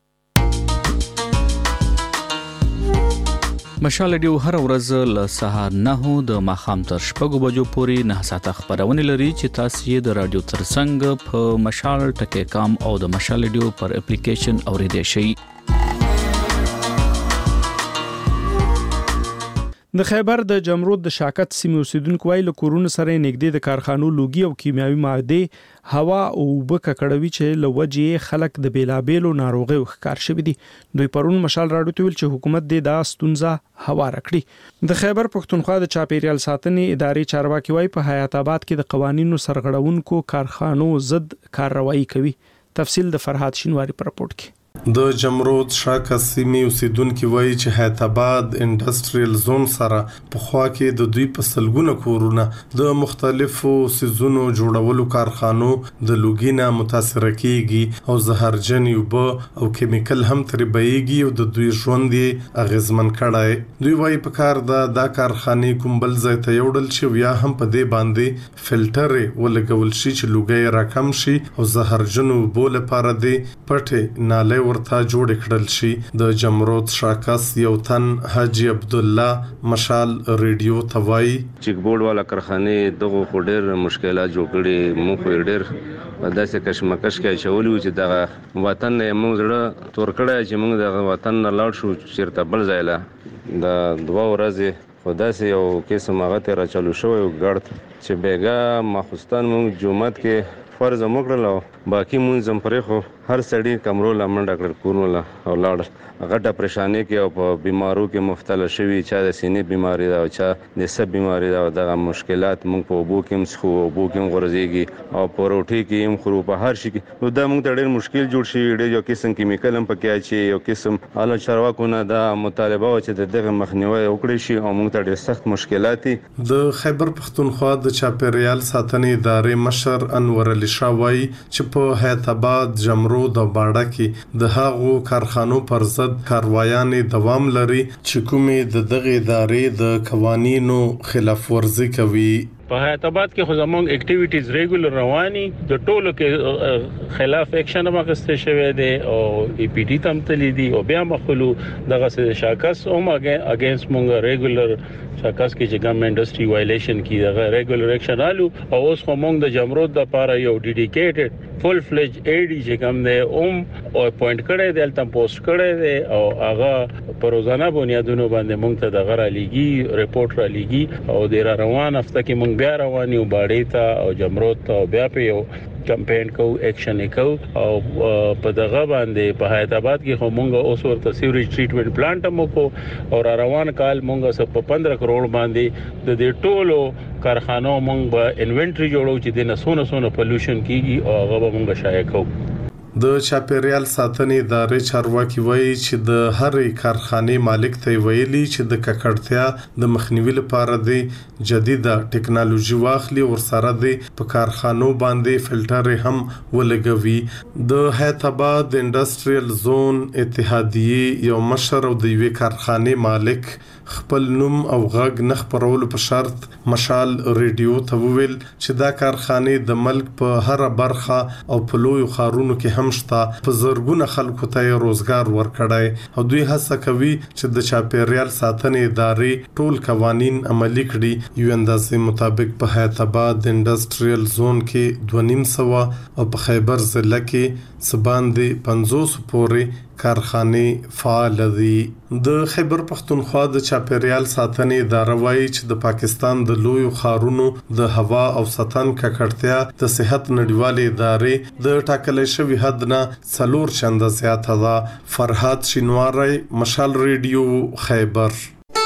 مشال ډیو هر ورځ له سهار نه د ماخام تر شپږو بجو پورې نه ساعته خبرونه لري چې تاسو یې د رادیو ترڅنګ په مشال ټکی کام او د مشال ډیو پر اپلیکیشن اوریدئ شئ. د خیبر د جمرود د شاکت سیمې اوسیدونکو وایي له کورونو سره نږدې د کارخانو لوګي او کیمیاوي ماده هوا او اوبه ککړوي چې له وجې خلک د بیلابیلو ناروغیو ښکار شوي دي. دوی پرون مشال راډیو ته ویل چې حکومت دې دا ستونزه هواره کړي. د خیبر پښتونخوا د چاپیریال ساتنې ادارې چارواکي وایي په حیات آباد کې د قوانینو سرغړونکو کارخانو ضد کارروایي کوي. تفصیل د فرهاد شینواری پر راپورټ کې. د جمرود شاکه سیمې اوسیدونکو وایي چې حیات آباد انډستریل زون سره په خوا کې د دوی په سلګونه کورونه د مختلفو سيزونو جوړولو کارخانو د لوګینا متاثر کیږي او زهرجن اوبه او کیمیکل هم تربیږي او د دوی ژوند یې اغیزمن کړای. دوی وایي په کار د دا کارخانې کوم بل ځای ته یوړل شي یا هم په دې باندې فلټر ولګول شي چې لوګي راکم شي او زهرجن اوبه لپاره دی پټه ناله ورته جوړ کړل شي. د جمرود شاکس یو تن حاجی عبد الله مشال ریډیو توای چیک بورډ والا کارخانه دغه خډر مشکلات جوړ کړي مو خډر په داسې کشمکش کې چولې چې د وطن موږ زړه تور کړه چې موږ د وطن نه لاړ شو چیرته بل ځای لا د دوه ورځې خدا سي یو قسم هغه ته را چلو شو یو ګړد چې بیګا ماخستان موږ جمعات کې فرض موکړل باقي مونږ زم پرې خو هر سړی کمرو لمن ډاکټر کورنولا او لاړ غټه پریشانی کې او په بیمارو کې مبتلا شوی چا د سینې بیماری دا او چا د سب بیماری دا دغه مشکلات مونږ په وبو کې مسخو وبو کې غورځيږي او په روټي کې هم خرو په هر شي کې نو دا مونږ ته ډېر مشکل جوړ شي ډېر یو قسم کیمیکل هم پکې اچي یو قسم اعلی چارواکونه دا مطالبه و چې دغه مخنیوي وکړي شي او مونږ ته ډېر سخت مشکلات د خیبر پختونخوا د چاپیریال ساتنې ادارې مشر انور علي شاه وایي چې په حیات آباد جمرو د باډه کې د هغو کارخانو پر ضد کاروایانې دوام لري چې کومې د دغه ادارې د قوانینو خلاف ورزي کوي. په حیات آباد کې خو زموږ اکټیویټیز ریګولر رواني د ټولو کې خلاف اکشن ماغسته شوی دی او ای پی ډی تم تللی دی او بیا مخلو دغه څه شاکس او ماګه اگینست مونږ ریګولر شاکس کې چې ګم انډستری وایلیشن کی دغه ریګولر اکشن آلو او اوس خو مونږ د جمرود د لپاره یو ډیډیکیټډ فل فلج ای ډی چې کوم دی اوم او اپوینټ کړی دی تم پوسټ کړی دی او هغه په روزانه بنیادونو باندې مونږ ته دغه را لګي ریپورت را لګي او د روان هفته کې مونږ بیا رواني او باډې ته او جمرود ته بیا په یو کمپاین کو اکشن کو او په دغه باندې په حیات آباد کې هم مونږ اوس ورته سیوریج ټریټمنټ پلانټ مو کو او روان کال مونږ سپ پندرہ کروڑ باندې د دې ټولو کارخانو مونږ به انوینټری جوړو چې د نسونه سونه پولوشن کیږي او هغه مونږ شایع کوو. د چاپیریال ساتنې ادارې چارواکي وایي چې د هرې کارخانې مالک ته ویلي چې د ککړتیا د مخنیوي لپاره د جديده ټکنالوژي واخلي او سره د په کارخانو باندې فلټر هم ولګوي. د حیات آباد انډستریل زون اتحادیه یو مشر او د یوې کارخانې مالک خپل نوم او غږ نه خبرولو په شرط مشال ریډیو ته وویل چې دا کارخانې د ملک په هر برخه او په لوی خارونو کې هم شته په زرګونه خلکو ته روزګار ورکړای او دوی هڅه کوي چې د چاپیریال ساتنې ادارې ټول قوانين عملي کړي. یو اندازې مطابق په حیات آباد انډستریل زون کې دوه نیم سوه او په خیبر ضلع کې سباندې پنځوس پورې کارخانې فعال دي. د خیبر پختونخوا د چاپیریال ساتنې اداره وایي چې د پاکستان د لوی خارونو د هوا او سطن ککړتیا د صحت نړیوالې ادارې د ټاکلې شوی حد نه څلور چنده زیاته ده. فرحات شینواری، مشال ریډیو، خیبر.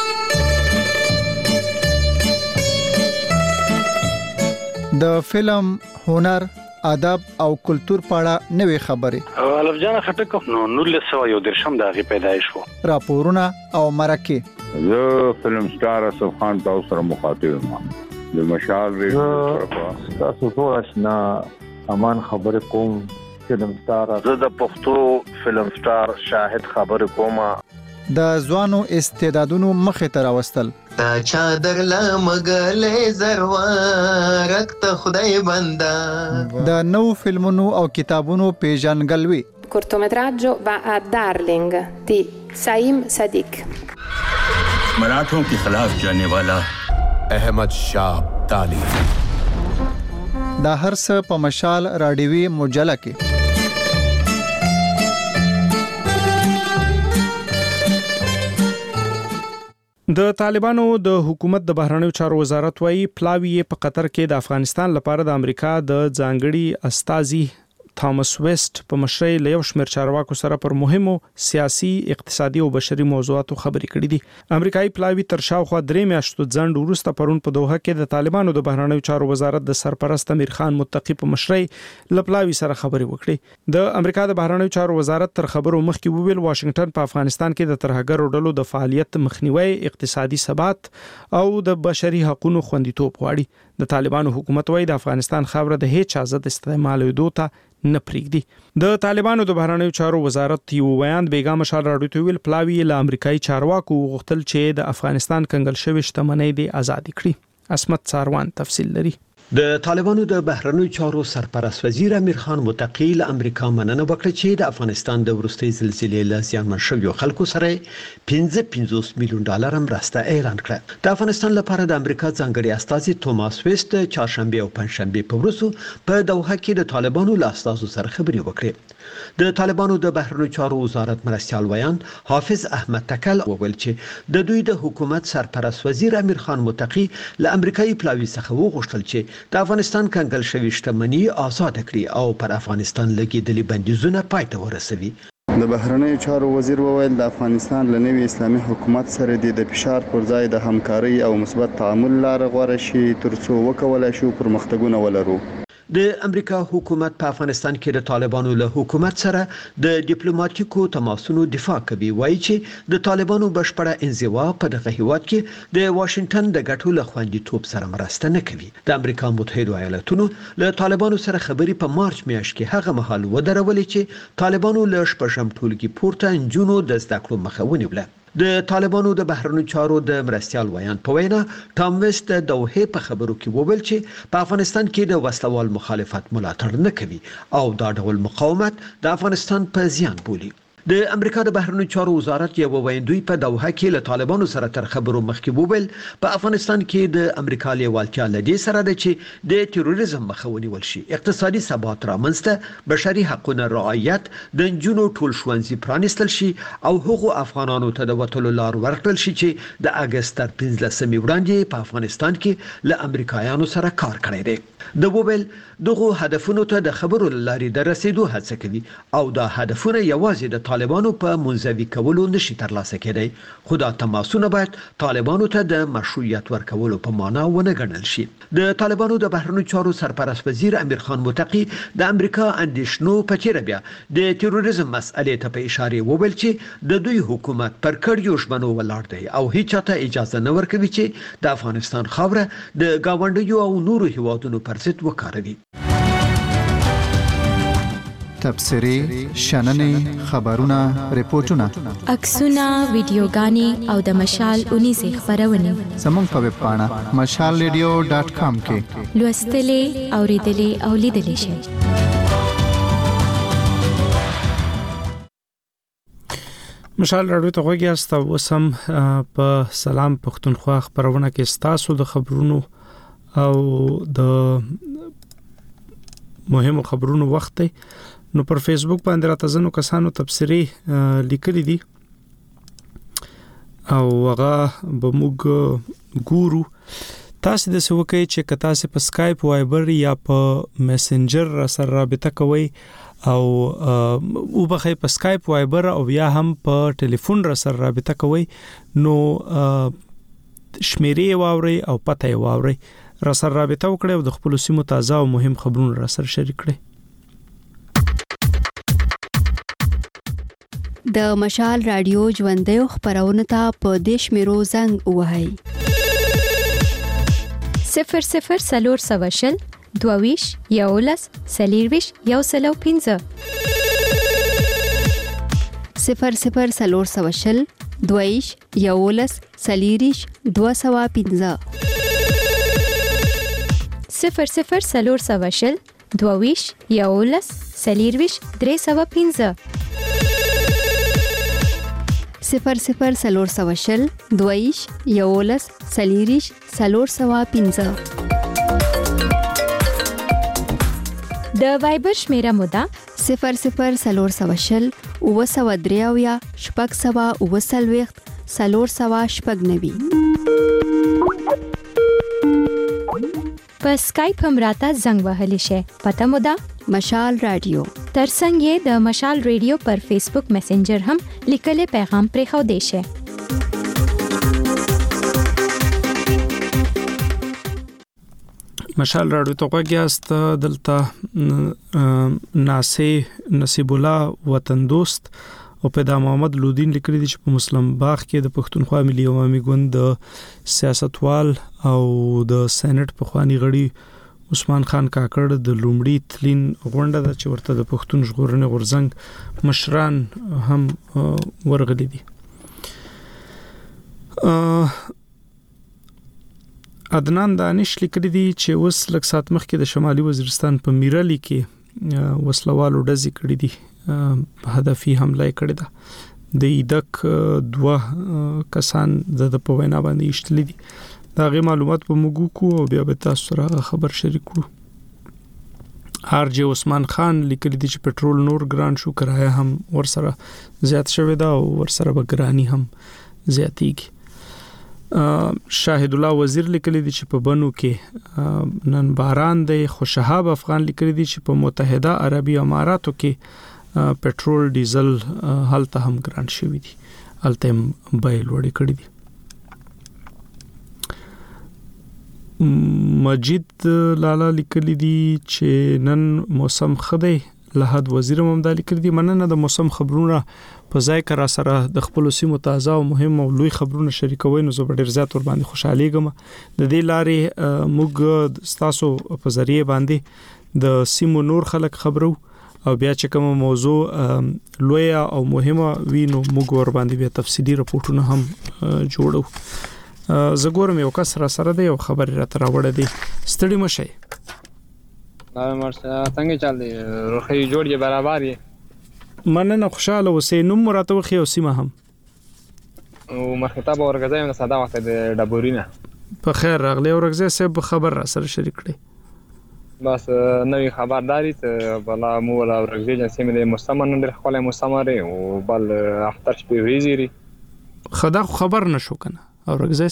د فلم، هنر، ادب او کلچر په اړه نوې خبرې. الف جان خټک نو نولس سوه یو درشم د هغې پیدایش وو. راپورونه او مرکې. زه فلم سټار اسف خان تاسو سره مخاطب یم. د مشال ریډیو تاسو ټول آشنا امان خبرې کوم. فلم سټار زه د پښتو فلم سټار شاهد خبرې کوم. د ځوانو استعدادونو مخې ته راوستل. تا چادر لمغلې زروارک ته خدای بندا. د نو فلمونو او کتابونو پیژنګلوي. cortometraggio va a Darling di Saim Sadiq. मराठों के खिलाफ जाने वाला अहमद शाह अब्दाली. دا هر څه په مشال راډیوي مجله کې. د طالبانو د حکومت د بهرنیو چارو وزارت وايي پلاوی په قطر کې د افغانستان لپاره د امریکا د ځانګړي استازي تامس ویسټ په مشرۍ له یو شمېر چارواکو سره پر مهمو سیاسي، اقتصادي او بشري موضوعاتو خبرې کړې دي. امریکایي پلاوی تر شاوخوا درې میاشتو ځنډ وروسته پرون په دوحه کې د طالبانو د بهرنیو چارو وزارت د سرپرست امیر خان متقی په مشرۍ له پلاوی سره خبرې وکړې. د امریکا د بهرنیو چارو وزارت تر خبرو مخکې وویل واشنگټن په افغانستان کې د ترهګرو ډلو د فعالیت مخنیوي، اقتصادي ثبات او د بشري حقوقو خوندیتوب غواړي. د طالبانو حکومت وايي د افغانستان خاوره د هیڅ چا ضد استعمالولو ته نه پریږدي. د طالبانو د بهرنیو چارو وزارت یو بیان بیګا مشال راډیو ته ویل پلاوی له امریکایي چارواکو غوښتل چې د افغانستان کنګل شوی شتمنۍ د آزاد کړي. اسمت ساروان تفصیل لري. د طالبانو د بهرنیو چارو سرپرست وزیر امیر خان متقی له امریکا مننه وکړه چې د افغانستان د وروستۍ زلزلې له زیانمن شویو خلکو سره پنځه پنځوس میلیون ډالر مرسته اعلان کړه. د افغانستان لپاره د امریکا ځانګړي استازي توماس ویسټ چهارشنبه او پنځشنبه په ورځو په دوحه کې د طالبانو له استازو سره خبرې وکړې. د طالبانو د بهرنیو چارو وزارت مرستیال ویان حافظ احمد تکل وویل چې د دوی د حکومت سرپرست وزیر امیر خان متقی له امریکایي پلاوي څخه وغوښتل چې د افغانستان کنګل شوی شتمنۍ آزاد کړي او پر افغانستان لګیدلي بندیزونه پای ته ورسوي. د بهرنیو چارو وزیر وویل د افغانستان له نوي اسلامي حکومت سره د فشار پر ځای د همکارۍ او مثبت تعامل لار غوړه شي ترڅو وکولای شو پرمختګونه ولرو. د امریکا حکومت په افغانستان کې د طالبانو له حکومت سره د ډیپلوماټیکو تماسونو دفاع کوي، وایي چې د طالبانو بشپړه انزوا په دغه هیواد کې د واشنگټن د ګټو له خوندیتوب سره مرسته نه کوي. د امریکا متحده ایالاتونو له طالبانو سره خبري په مارچ میاشت کې هغه مهال ودرولې چې طالبانو له شپږم ټولګي پورته نجونو د زده کړو مخه ونیوله. د طالبانو د بهرنیو چارو د مرستیال ویان په وینا ټام ویسټ د دوحه په خبرو کې وویل چې په افغانستان کې د وسلوال مخالفت ملاتړ نه کوي او دا ډول مقاومت د افغانستان په زیان بولي. د امریکا د بهرنیو چارو وزارت یو ویندوی په دوحه کې له طالبانو سره تر خبرو مخکې وویل په افغانستان کې د امریکا لیوالتیا لدی سره د چې د تروریزم مخه ونیول شي، اقتصادي ثبات رامنځته، بشري حقوقو رعایت، د جنونو ټول ښوونځي پرانیستل شي او هغو افغانانو ته د وټلو لار ورکړل شي چې د اگست تر پنځلسمې وړاندې په افغانستان کې له امریکایانو سره کار کړی دی. د وویل دغه هدفونو ته د خبرو لارې د رسیدو هڅه کوي او دا هدفونه یوازې د طالبانو په منځوي کولو نشي ترلاسه کېدای، خو دا تماسونه باید طالبانو ته د مشروعیت ورکولو په معنا ونه ګڼل شي. د طالبانو د بهرنیو چارو سرپرست وزیر امیر خان متقی د امریکا اندیشنو په چیرې بیا د تروریزم مسئلې ته په اشاره وویل چې د دوی حکومت پر کړیو ژمنو ولاړ دی او هیڅ چاته اجازه نه ورکوي چې د افغانستان خاوره د گاونډیو او نورو هیوادونو پر ضد وکاروي. تبصري شننې خبرونه ریپورتونه عکسونه ویډیوګانې او د مشال اونیزه خبرونه زموږ په ویب پاڼه مشال ریډیو ډاټ کام کې لوستلې اوریدلې او لیدلې شئ. مشال راډیو ته غوږی است او سم په سلام پښتونخوا خبرونه کې ستاسو د خبرونو او د مهمو خبرونو وخت دی. نو پر فیسبوک باندې راته ځنو کسانو تبصری لیکلي دي او هغه به موږ ګورو. تاسو د سوکې چې کتا سه په سکایپ وایبر یا په میسنجر سره رابطه کوئ او او بخې په سکایپ وایبر او یا هم په ټلیفون سره رابطه کوئ نو شمیرې واوري او پته واوري را سره رابطه وکړئ او د خپل سیمو تازه او مهم خبرونه را سره شریک کړئ. د مشال رادیو ژوندۍ خبرونه ته په دیش میرو زنګ وهاي صفر صفر سلور سواشل دوویش یولس سلیرویش یو سلو پینزه صفر صفر سلور سواشل دوویش یولس سلیریش دو سوا پینزه صفر صفر سلور سواشل دوویش یولس سلیرویش درې سوا پینزه صفر صفر سلور سواشل دویش یولس سلیریش سلور سوا پینزه. د وایبر شمیره مودا صفر صفر سلور سواشل او سوا دریاویا شپږ سوا او سلويخت سلور سوا شپږ نوي. په سکایپ هم راته زنګ وهلی شي. پته مودا مشال رادیو ترڅنګ یې د مشال رادیو پر فیسبوک میسنجر هم لیکل پیغام پرې خو دی شي. مشال رادیو ته غوږیاست. دلته ناصر نصیب الله وطن دوست او پیدا محمد لودین لیکلي دي چې په مسلم باغ کې د پښتونخوا ملي عوامي ګوند د سیاستوال او د سېنات په خواني غړي عثمان خان کاکړ د لومړي تلین غونډه د چې ورته د پښتون ژغورنې غورځنګ مشران هم ورغلي دي. عدنان دانش لیکلي دي چې اوس لږ سات مخکې د شمالي وزیرستان په میرالي کې وسلوالو ډزې کړې دي، هدفي حمله کړې ده. د ایدک دوه کسان د په وینا باندې اشتلې دي. دا غي معلومات په موږ کو او بیا به تاسو سره خبر شریک کړو. آر جی عثمان خان لیکلی دی چې پټرول نور ګران شو، کرایه هم ورسره زیات شوې ده او ورسره به ګرانی هم زیاتیږي. شاهد الله وزیر لیکلی دی چې په بنو کې نن باران دی، خو شهاب افغان لیکلی دی چې په متحده عربی اماراتو کې پټرول ډیزل هلته هم ګران شوی دي، هلته هم بیې لوړې کړې دي. مجید لالا لیکلی دی چې نن موسم خدای لحد وزیر ممدا لیکلی دی مننه د موسم خبرونه په ځای کرا سره د خپل سیمو تازه او مهم او لوی خبرونه شریکوي، نو زه ډیر زیات ور باندې خوشاله یم. د دې لارې موږ تاسو په ذریعہ باندې د سیمو نور خلک خبرو او بیا چې کوم موضوع لوی او مهمه وي نو موږ ور باندې بیا تفصیلی راپورټونه هم جوړو. زګورم یو کس را سره دی او خبر را تر وړه دی. ستړي مشي دا مرسته څنګه چل دی؟ روخي جوړ دی برابر یې مننه خوشاله اوسې. نو مراتب خو سیمه هم او مرخطاب ورغځایم نه ساده وخت د ډبورینه. په خیر راغلی ورغځه سه خبر را سره شریک کړي. بس نوې خبرداري ته بلا مو ولا ورغځه سیمه د مستمن در خپل مستمره او بل اختر شپې ویزيري خدا خبر نشو کنه او رګزای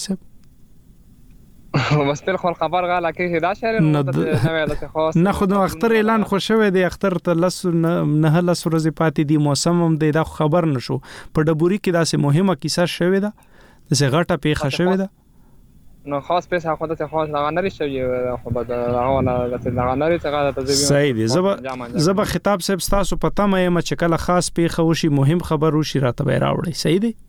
صاحب بس تل خپل خبر غاله کې دا شهر نو ته نه خاص نه خو نو اختر اعلان خو شوه دی، اختر ته لس نه لس ورځې پاتې دی، موسم هم دی، دا خبر نشو. په ډبوري کې داسې مهمه کیسه شوه ده، داسې غټه پیښه شوه ده نو خاص پیسه خو ته خاص لغنري شوی خو به راونه د لغنري څنګه ته زبې صحیح دی. زب زب خطاب صاحب تاسو پته مې چې کله خاص پیښه وشي مهم خبر وشي راته به راوړي. صحیح دی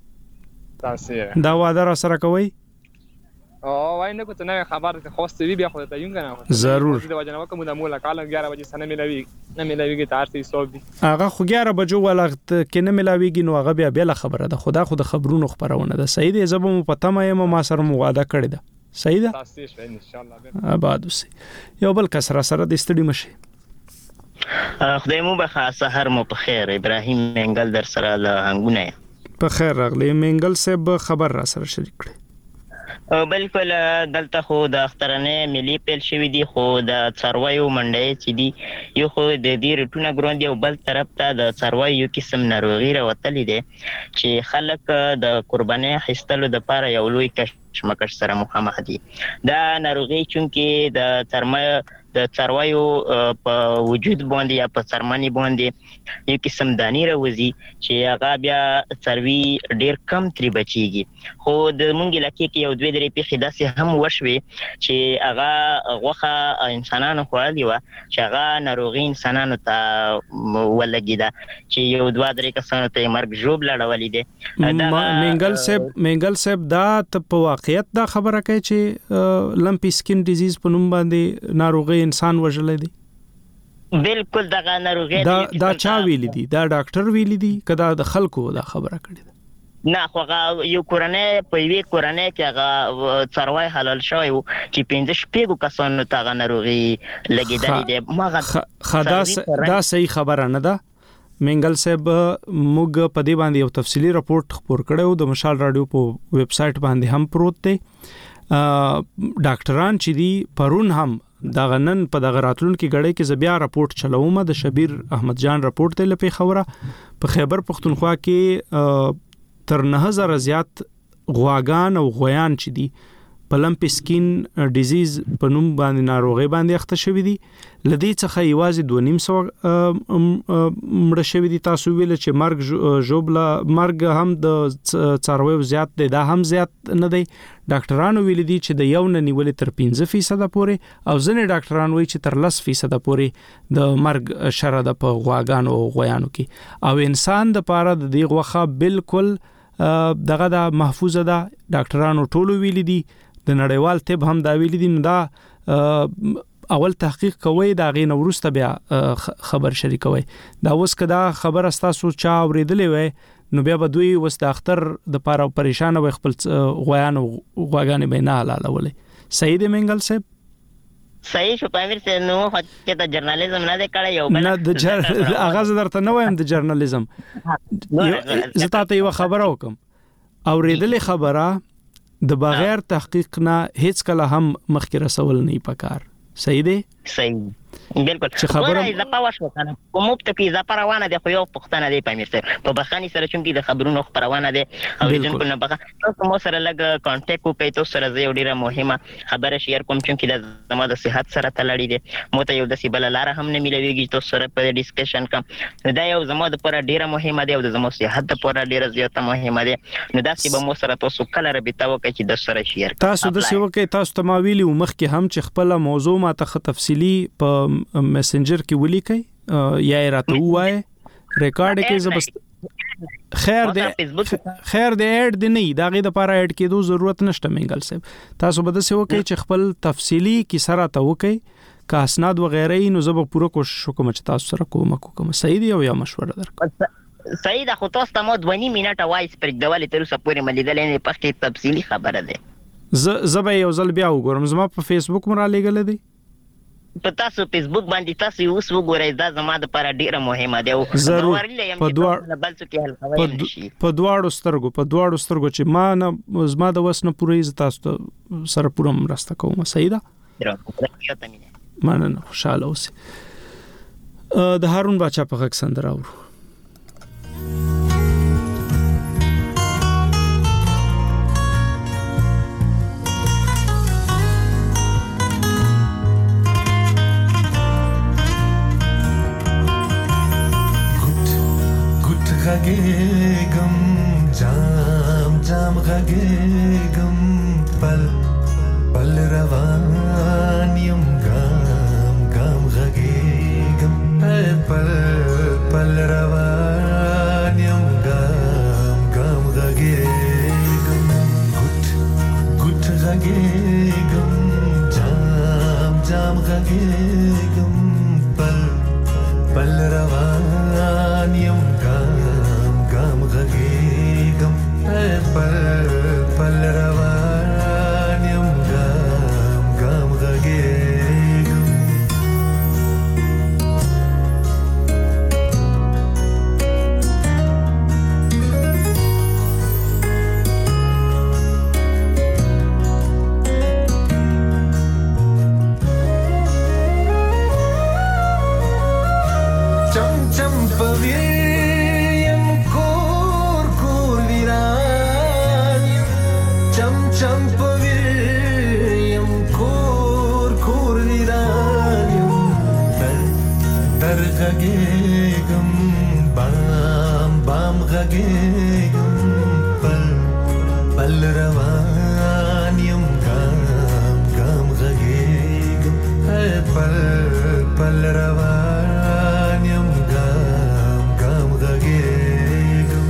دا وعده را سره کوي او وای نه کوته نه خبر خاص وی بیا خو ته یون کنه ضرور د وجنه کوم د مولا کال اګیاره بجې سنه ملوي نه ملويږي تر څو صوب دي هغه خو اګیاره بجو ولغت کې نه ملويږي نو هغه بیا بل خبره ده. خدا خو د خبرونو خبرونه ده. صحیح دی زبم پته مې ما سره وعده کړی ده. صحیح ده تاسو ان شاء الله آباد اوسئ. یو بل کس را سره د ستړي مشي. خدای مو به خیر مو په خیر. ابراهیم منګل در سره له هنګونه په خیر راغلی. منګل صاحب خبر را سره شریک کړي. بالکل دلته خو د اخترنه ملي پیل شوی دی، خو د څارویو منډي چې دی یو خو د دې رټونه ګروند یو بل طرف ته د څارویو قسم ناروغي راوتلې دي چې خلک د قرباني حستلو د پاره یو لوی کشمکش سره مخامخ دي. دا ناروغي چونکې د څرمه د څارویو په وجود باندې یا په څرمنې باندې یو قسم دانی راوځي چې هغه بیا څاروي ډیر کم تری بچيږي. خو د مونږ لکه کې یو دوه درې پیښې داسې هم وشوي چې هغه غوخه انسانانو خوړلې و چې هغه ناروغي انسانانو ته ولګیده چې یو دوه درې کسانو ته مرګ ژوب لړولې دي. منګل صاحب منګل صاحب دا په واقعیت دا خبره کوي چې لمپی سکین ډیزیز په نوم باندې ناروغي انسان وژلې دي؟ بالکل دغه ناروغي دا دا چا ویل دي؟ دا ډاکټر ویل دي کدا د خلکو دا خبره کړې ده؟ نه خو یو کورنۍ په یوې کورنۍ کې هغه څاروي حلال شوی و چې پنځه شپږو کسانو ته هغه ناروغي لګېدلې ده. ماغه خدا دا صحیح خبره نه ده. منګل صاحب موږ په دې باندې یو تفصیلی راپورټ خبر کړو د مشال رادیو په ویب سټ باندې هم پروت دی. ډاکټران چې دی پرون هم دا غنن په دغه راتلون کې غړې کې زبیا راپورټ چلوم د شبیر احمد جان راپورټ ته لپاره خوره په خیبر پختونخوا کې تر نه هزار زیات غواګان او غویان چې دي په لمپی سکین ډیزیز په نوم باندې ناروغي باندې اخته شوې دي. لدې څخه یوازې دوه نیم سو مړه شوې دي. تاسو ویل چې مرګ جوبلا مرګ هم د څارویو زیات دی، دا هم زیات نه دی. ډاکټرانو ویل دي چې د یو نه نیولې تر پنځه فیصد پورې او ځینې ډاکټران وایي چې تر لس فیصد پورې د مرګ شره د په غواګانو او غویانو کې او انسان د پاره د دې غوخه بالکل دغه د محفوظه ده. ډاکټرانو ټولو ویل دي، د نړیوال طب هم دا ویل دي. نو دا اول تحقیق کوي دا غي نورسته بیا خبر شریکوي. دا اوس کدا خبر استاسو چا اوریدلې وای نو بیا به دوی وس د اختر د پاره پریشان وي خپل غویان او غواګانې به نه حلالولې. صحیح دی منګل صاحب؟ صحیح شو پامیر سه نو چې د جرنالیزم نه د کړه یو بل نه د جر اغاز درته نه وایم د جرنالیزم. زه تاسو یو خبره وکم اوریدلې خبره د بغیر تحقیق نه هیڅ کله هم مخکې رسول نه پکار. صحیح دی؟ صحیح بالکل خبره اضافه وشو کنه کومه ته کې اضافه روانه ده خو یو پښتنه دی په میرسه په بخانی سره چون کې د خبرونو خبرونه ده او جن کو نه بغه تاسو مو سره لګ کانټیکټ وکړئ تاسو سره زه ډیره مهمه خبره شیر کوم چون کې د زما د صحت سره تړلې ده مو ته یو د سیبل لار هم نه ملويږي تاسو سره په ډیسکشن کوم دا یو زما د پر ډیره مهمه ده او د زما صحت د پر ډیره زیاته مهمه ده نو دا سیبه مو سره تاسو کله رابطه وکړئ چې د سره شیر تاسو د سیو کې تاسو ته ما ویلی مخ کې هم چې خپل موضوع ما ته تفصیلی په میسنجر کې ولیکئ یا راته وایي ریکارډ کې زبست خیر دې خیر دې اډ دې نه دا غي د پاره اډ کېدو ضرورت نشته منګل صاحب تاسو به د سیو کې چې خپل تفصیلی کې سره ته وکړئ کا اسناد و غیره نو زه به پوره کوشش وکم چې تاسو سره کوم کوم صحیح دی او یا مشوره درکړم صحیح ده خو تاسو ته مو دوه نیم منټه وایس پرې ډول تر اوسه پورې ملیدل نه پخې تفصیلی خبره ده ز زبې یو ځل بیا وګورم زما په فیسبوک مرا لګل دي په تاسو فیسبوک باندې تاسو اوس وګورئ دا زما د لپاره ډیره مهمه ده او ضرور په دوه بل څه کې حل کوي په دواړو سترګو په دواړو سترګو چې ما نه زما د وس نه پوره تاسو سره پوره مرسته کوم صحیح ده مننه خوشاله اوسئ د هارون باچا په غږ سندره اورو غږېږم جام جام غږېږم پل پل روان یم ګام ګام غږېږم پل پل روان یم ګام ګام غږېږم ګوت ګوت غږېږم جام جام غږېږم پل پل روان یم غږېږم پل پل روان یم ګام ګام غږېږم چم چم پوي چم پویم کور کور ویرانیم در در غږېږم بام بام غږېږم پل پل روان یم ګام ګام غږېږم پل پل روان یم ګام ګام غږېږم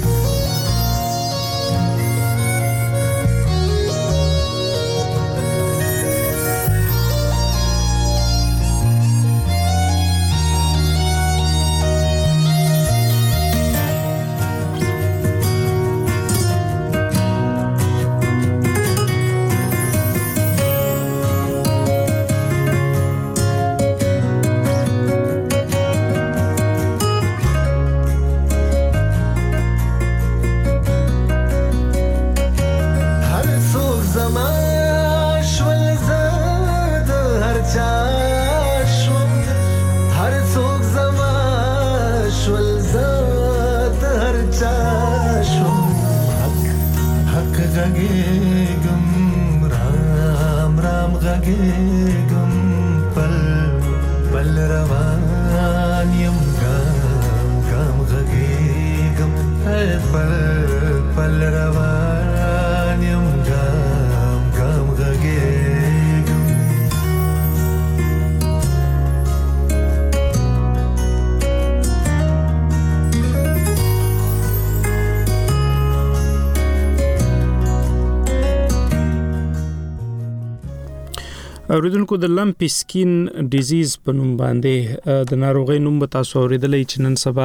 غږېږم رام رام غږېږم پل پل روان یم ګام ګام غږېږم پل پل روان یم ګام ګام غږېږم اوریدونکو د لمپی سکین ډیزیز په نوم باندې د ناروغۍ نوم به تاسو اوریدلې چې نن سبا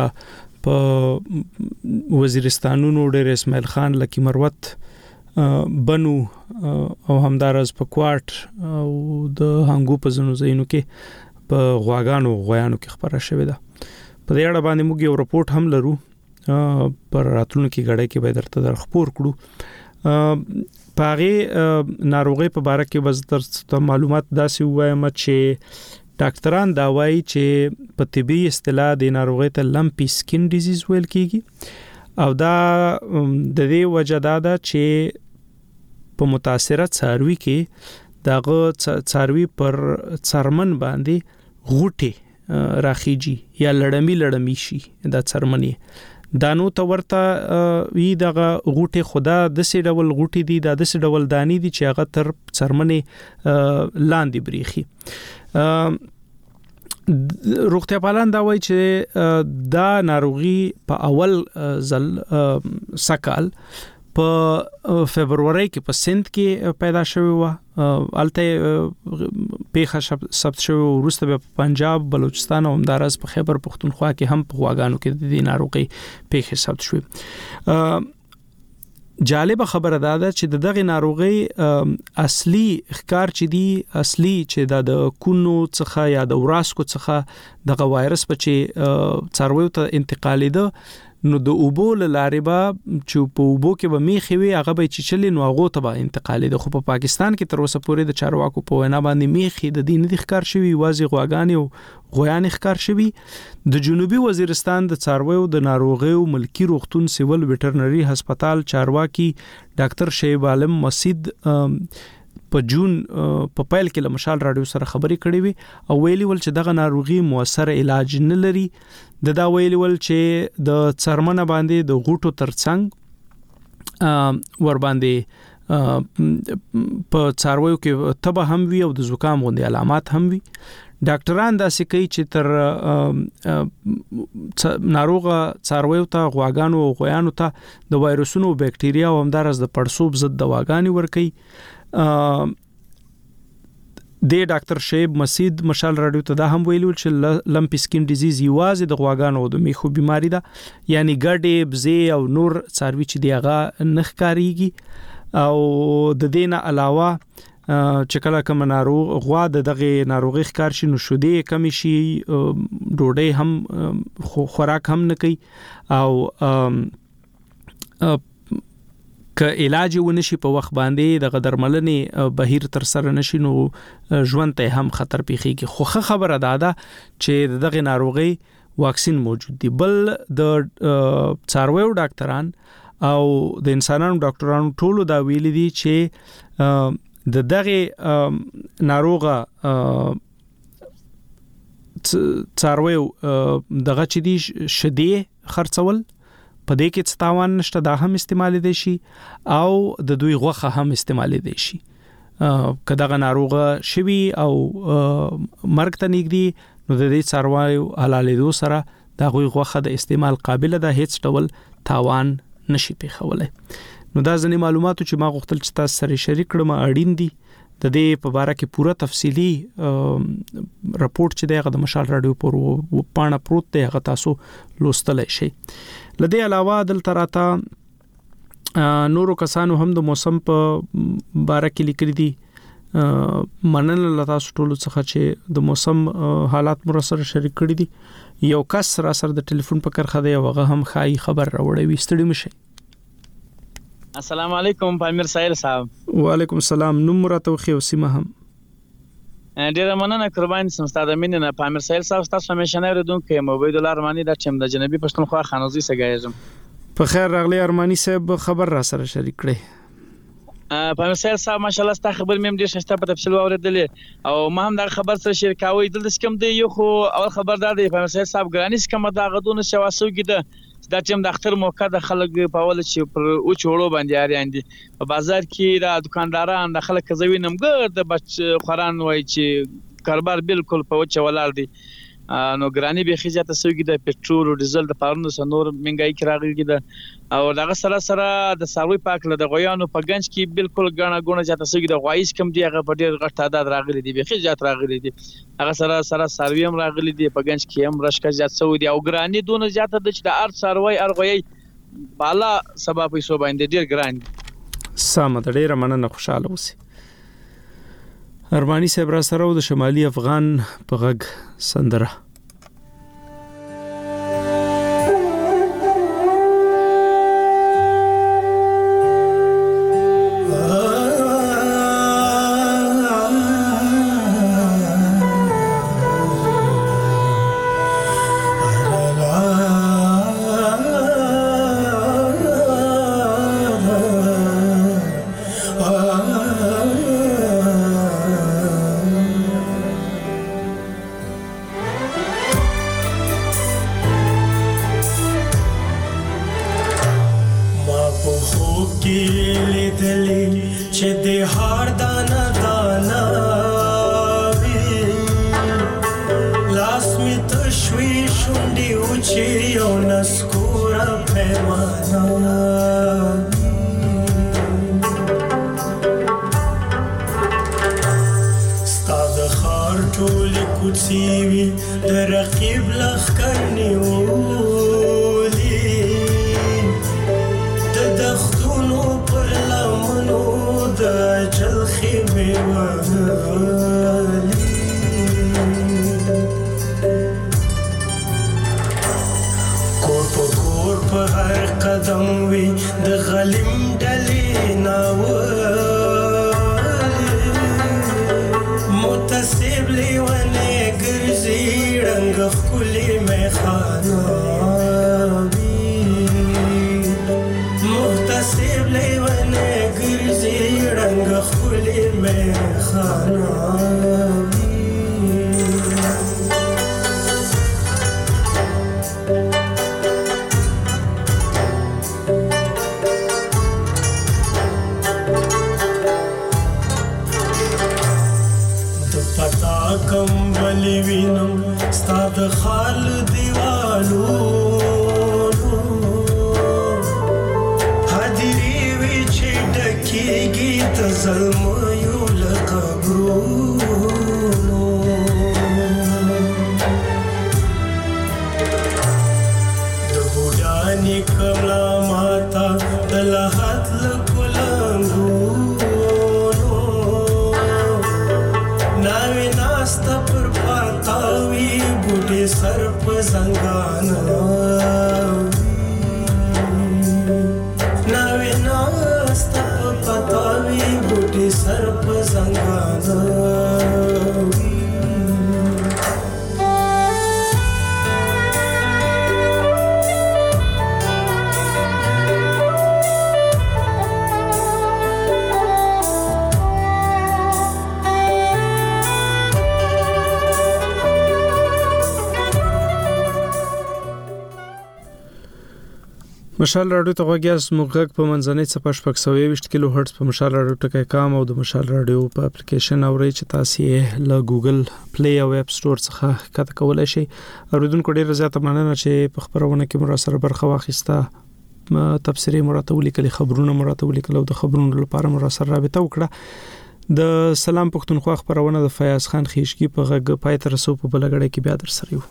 په وزیرستانونو ډېر اسماعیل خان لکی مروت بنو او همدارز په کوارټ او د هنګو په زنو زینو کې په غواګانو غویانو کې خبره شوې ده په دې اړه باندې موږ یو رپورت هم لرو پر راتلونکي غړې کې به درته در خبر کړو پاره ناروغي په باره کې وزتر معلومات داسې وایم چې ډاکټران دا وایي چې په طبي اصطلاح د ناروغۍ ته لمپي سکین ډیزیز ویل کیږي او دا د دې وجه دا ده چې په متاثره څاروي کې داغه څاروي پر څرمن باندې غوټي راخیږي یا لړمی لړمی شي دا څرمنې دانو ته ورته وی دغه غوټي خدا د سې ډول غوټي دي د سې ډول دانی دي چې هغه تر څرمنې لاندې بریخي روغتیا پالان دا وایي چې دا ناروغي په اول ځل سکال په فبرवरी کې په سند کې پیدا شوی و الته پیخه ثبت شوی وروسته په پنجاب بلوچستان او همدارس په خیبر پختونخوا کې هم په غواګانو کې د دې ناروغي پیخه ثبت شوی جالب خبره ده چې دغه ناروغي اصلي ښکار چې دی اصلي چې د کونو څخه یا د وراسکو څخه دغه وایرس په چې څارویو ته انتقالي ده نو د اوبو لارې به چې په اوبو کې به میخي وي هغه به چچلي نو هغه ته به انتقالي ده خو په پاکستان کې تر اوسه پورې د چارواکو په وینا باندې میخي د دین د ښکار شوی وازي غواګانی او غویان ښکار شوی د جنوبي وزیرستان د څارویو د ناروغیو ملکی روغتون سیول ویټرنری هسپتال چارواکي ډاکټر شیب عالم مسید په جون په پیل کې له مشال رادیو سره خبرې کړې وي او ویلي ول چې دغه ناروغي موثر علاج نه لري د دا ویلي ول چې د څرمنه باندې د غوټو ترڅنګ ور باندې په څارویو کې تبه هم وي او د زکام غوندي علامات هم وي ډاکټران دا سې کوي چې تر ناروغه څارویو ته غواګانو او غویانو ته د وایرسونو او بکټریا او همدارس د پړسوب ضد دواګانې ورکي د ډاکټر شیب مسید مشال رادیو ته دا هم ویلو چې لمپي سکین ډیزیز یوازې د غواګانو او د میخو بیماری ده یعنی ګډې بزې او نور څاروي چې دیغه نخ کاریږي او د دینه علاوه چې کله کوم ناروغ غوا د دغه ناروغي ښکار شي نو شودې کم شي ډوډۍ هم خوراک هم نه کوي او که علاج ونشي په وخت باندې د درملنې بهیر تر سره نشي نو ژوند ته هم خطر پیخيږي خو خبره ده چې دغه ناروغي واکسین موجود دی بل د څارویو ډاکټران او د انسانانو ډاکټرانو ټولو دا ویلي دي چې د دغه ناروغه څارویو دغه چې دي شدي خرڅول په دې کې ستاوان نشته دا هم استعمال دي شي او د دوی غوخه هم استعمال دي شي کداغه ناروغه شوی او مرګ ته نږدې نو د دې څارویو حلالېدو سره دا غوي غوخه د استعمال قابل ده هیڅ ډول تاوان نشي پیښولای نو دا ځنې معلوماتو چې ما غوښتل چې تاسو سره شریک کړم اړین دي د دې په اړه کې پوره تفصیلی راپورټ چې دغه د مشال رادیو پر پاڼه پروت دی هغه تاسو لوستلای شئ لدې علاوه دلته راته نورو کسانو هم د موسم په اړه کې لیکلي دي مننه تاسو ټول څخه چې د موسم حالات مر سره شریک کړي دي یو کس را سره د ټلیفون په کرخه دی هغه هم خای خبر راوړی ستړي مشه السلام علیکم پامیر سایل صاحب وعلیکم السلام نوم راته خو سیمه هم ډیره مننه قربان سم ستاسو مننه پامیر سایل صاحب تاسو همیشه نه ردونکو موبایل دلار مانی د چم د جنبی پښتونخوا خانوزي سګایزم په خیر راغلی ارمانی صاحب خبر را سره شریک کړي پامیر سایل صاحب ماشاءالله ستاسو خبر مې ډیر شته په تفصیل اوریدلې او ما هم دا خبر سره شریکاوي دلته کوم دی یو خو اول خبردار دی پامیر سایل صاحب ګرانیس کوم دا غدونه شواسو کېده دا چې د اختر موقع د خلک په اول چې پر او چوړو باندې اړین دي په بازار کې را دکانداران د خلک زوینم ګر د بچ خوران وای چې کاروبار بالکل په وچه ولار دي نو ګرانی به خجاته سوګي د پټرول او ډیزل د پارونو سنور منګای کې راغلی ده او دغه سره سره د ساروي پاک له د غویانو په گنج کې بالکل غاڼه غونه جاته سوګي د غوایس کم دی هغه په ډیر غټ تعداد راغلی دي به خجات راغلی دي هغه سره سره ساروي هم راغلی دي په گنج کې هم رشکه جات سوي دي او ګرانی دونه جاته د چې د ارت ساروي ارغوي بالا سبب پیسو باندې ډیر ګران سم د ډیر مننه خوشاله اوسئ ارمانی صاحب را سره د شمالي افغان په غږ سندره لیدلې چې د هار دانا دانا وي لاس می تشوي شونډې اوچې او نسکوره پیمانه ستا د ښار ټولې کوڅې وي د رقیب لښکر نیولې د دښتونو پر لمنو د اجل خیمې وهلې کور په کور په هر قدم وي د غلیم ډلې ناولې متصب لیونې ګرځي رنګ ښکلې میخانه محتسب لیونه ګرځي رنګ ښکلې میخانه د پتا کمبلې وینم ستا د خال دیوالو کېږي د زلمیو له قبرونو د بوډا نیکه ملا ماته د لحد له کلنګونو ناوې ناسته پر پاتاوي بوډې سر په زنګانه ناوې ناسته پتاوی بوټي سر په زنګانه مشال راډیو ته غوږیاست موږ غږ په منځنۍ څپه شپږ سوه یوویشت کیلو هرتز په مشال راډیو ټکی کام او د مشال راډیو په اپلیکیشن اورئ چې تاسو یې له ګوګل پلی او اپ سٹور څخه کته کولای شئ. اوریدونکو ډیره زیاته مننه چې په خبرونه کې مو سره برخه واخیسته. تفسیری مراتب لیکلي خبرونه مراتب لیکلو د خبرونو لپاره مو سره رابطه وکړه. د سلام پښتونخوا خبرونه د فیاض خان خیشکی په غږ پای تر رسو په بلګړې کې بیا در سره یو.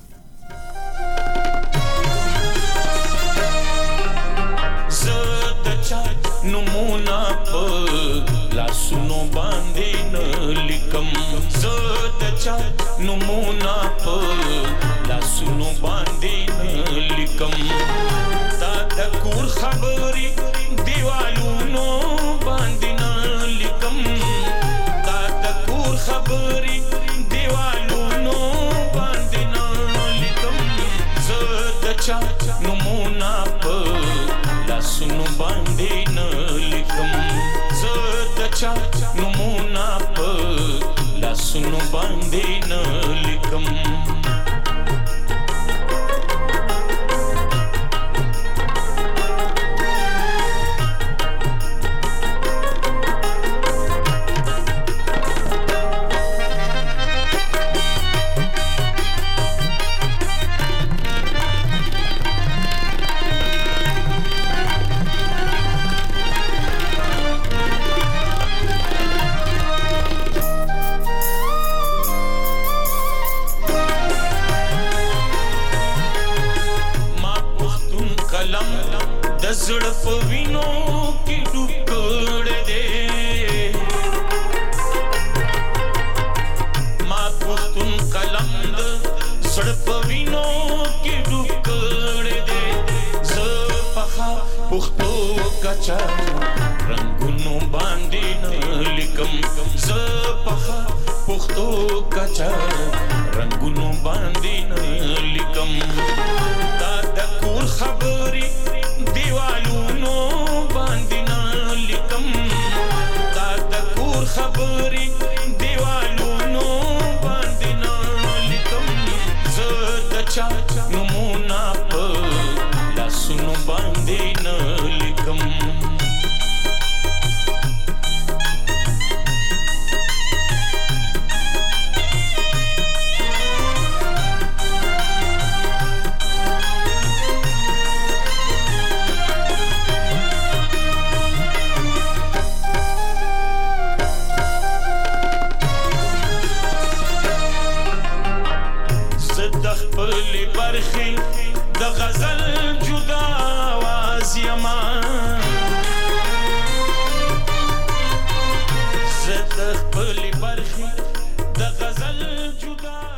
نمونه په لاسونو باندې نه لیکم زه د چا نمونه په لاسونو باندې نه لیکم تا د کور خبرې دیوالونو باندې نه لیکم تا د کور خبرې دیوالونو باندې نه لیکم زه د چا نمونه په لاسونو باندې چا نمونه په لاسونو باندې نه لیکم زړه په وینو کې ډوب کړې دې ما پښتون قلم د زړه په وینو کې ډوب کړې دې زه په پښتو کچا رنگونو باندې نه لیکم زه په پښتو کچا رنگونو باندې نه لیکم دا د کور خبرې دیوالونو باندې نه لیکم دا د کور خبرې دیوالونو باندې نه لیکم زه د چا نمونه په لاسونو باندې نه لیکم خپل برخي د غزل جدا आवाज یما زه د خپل برخي د غزل جدا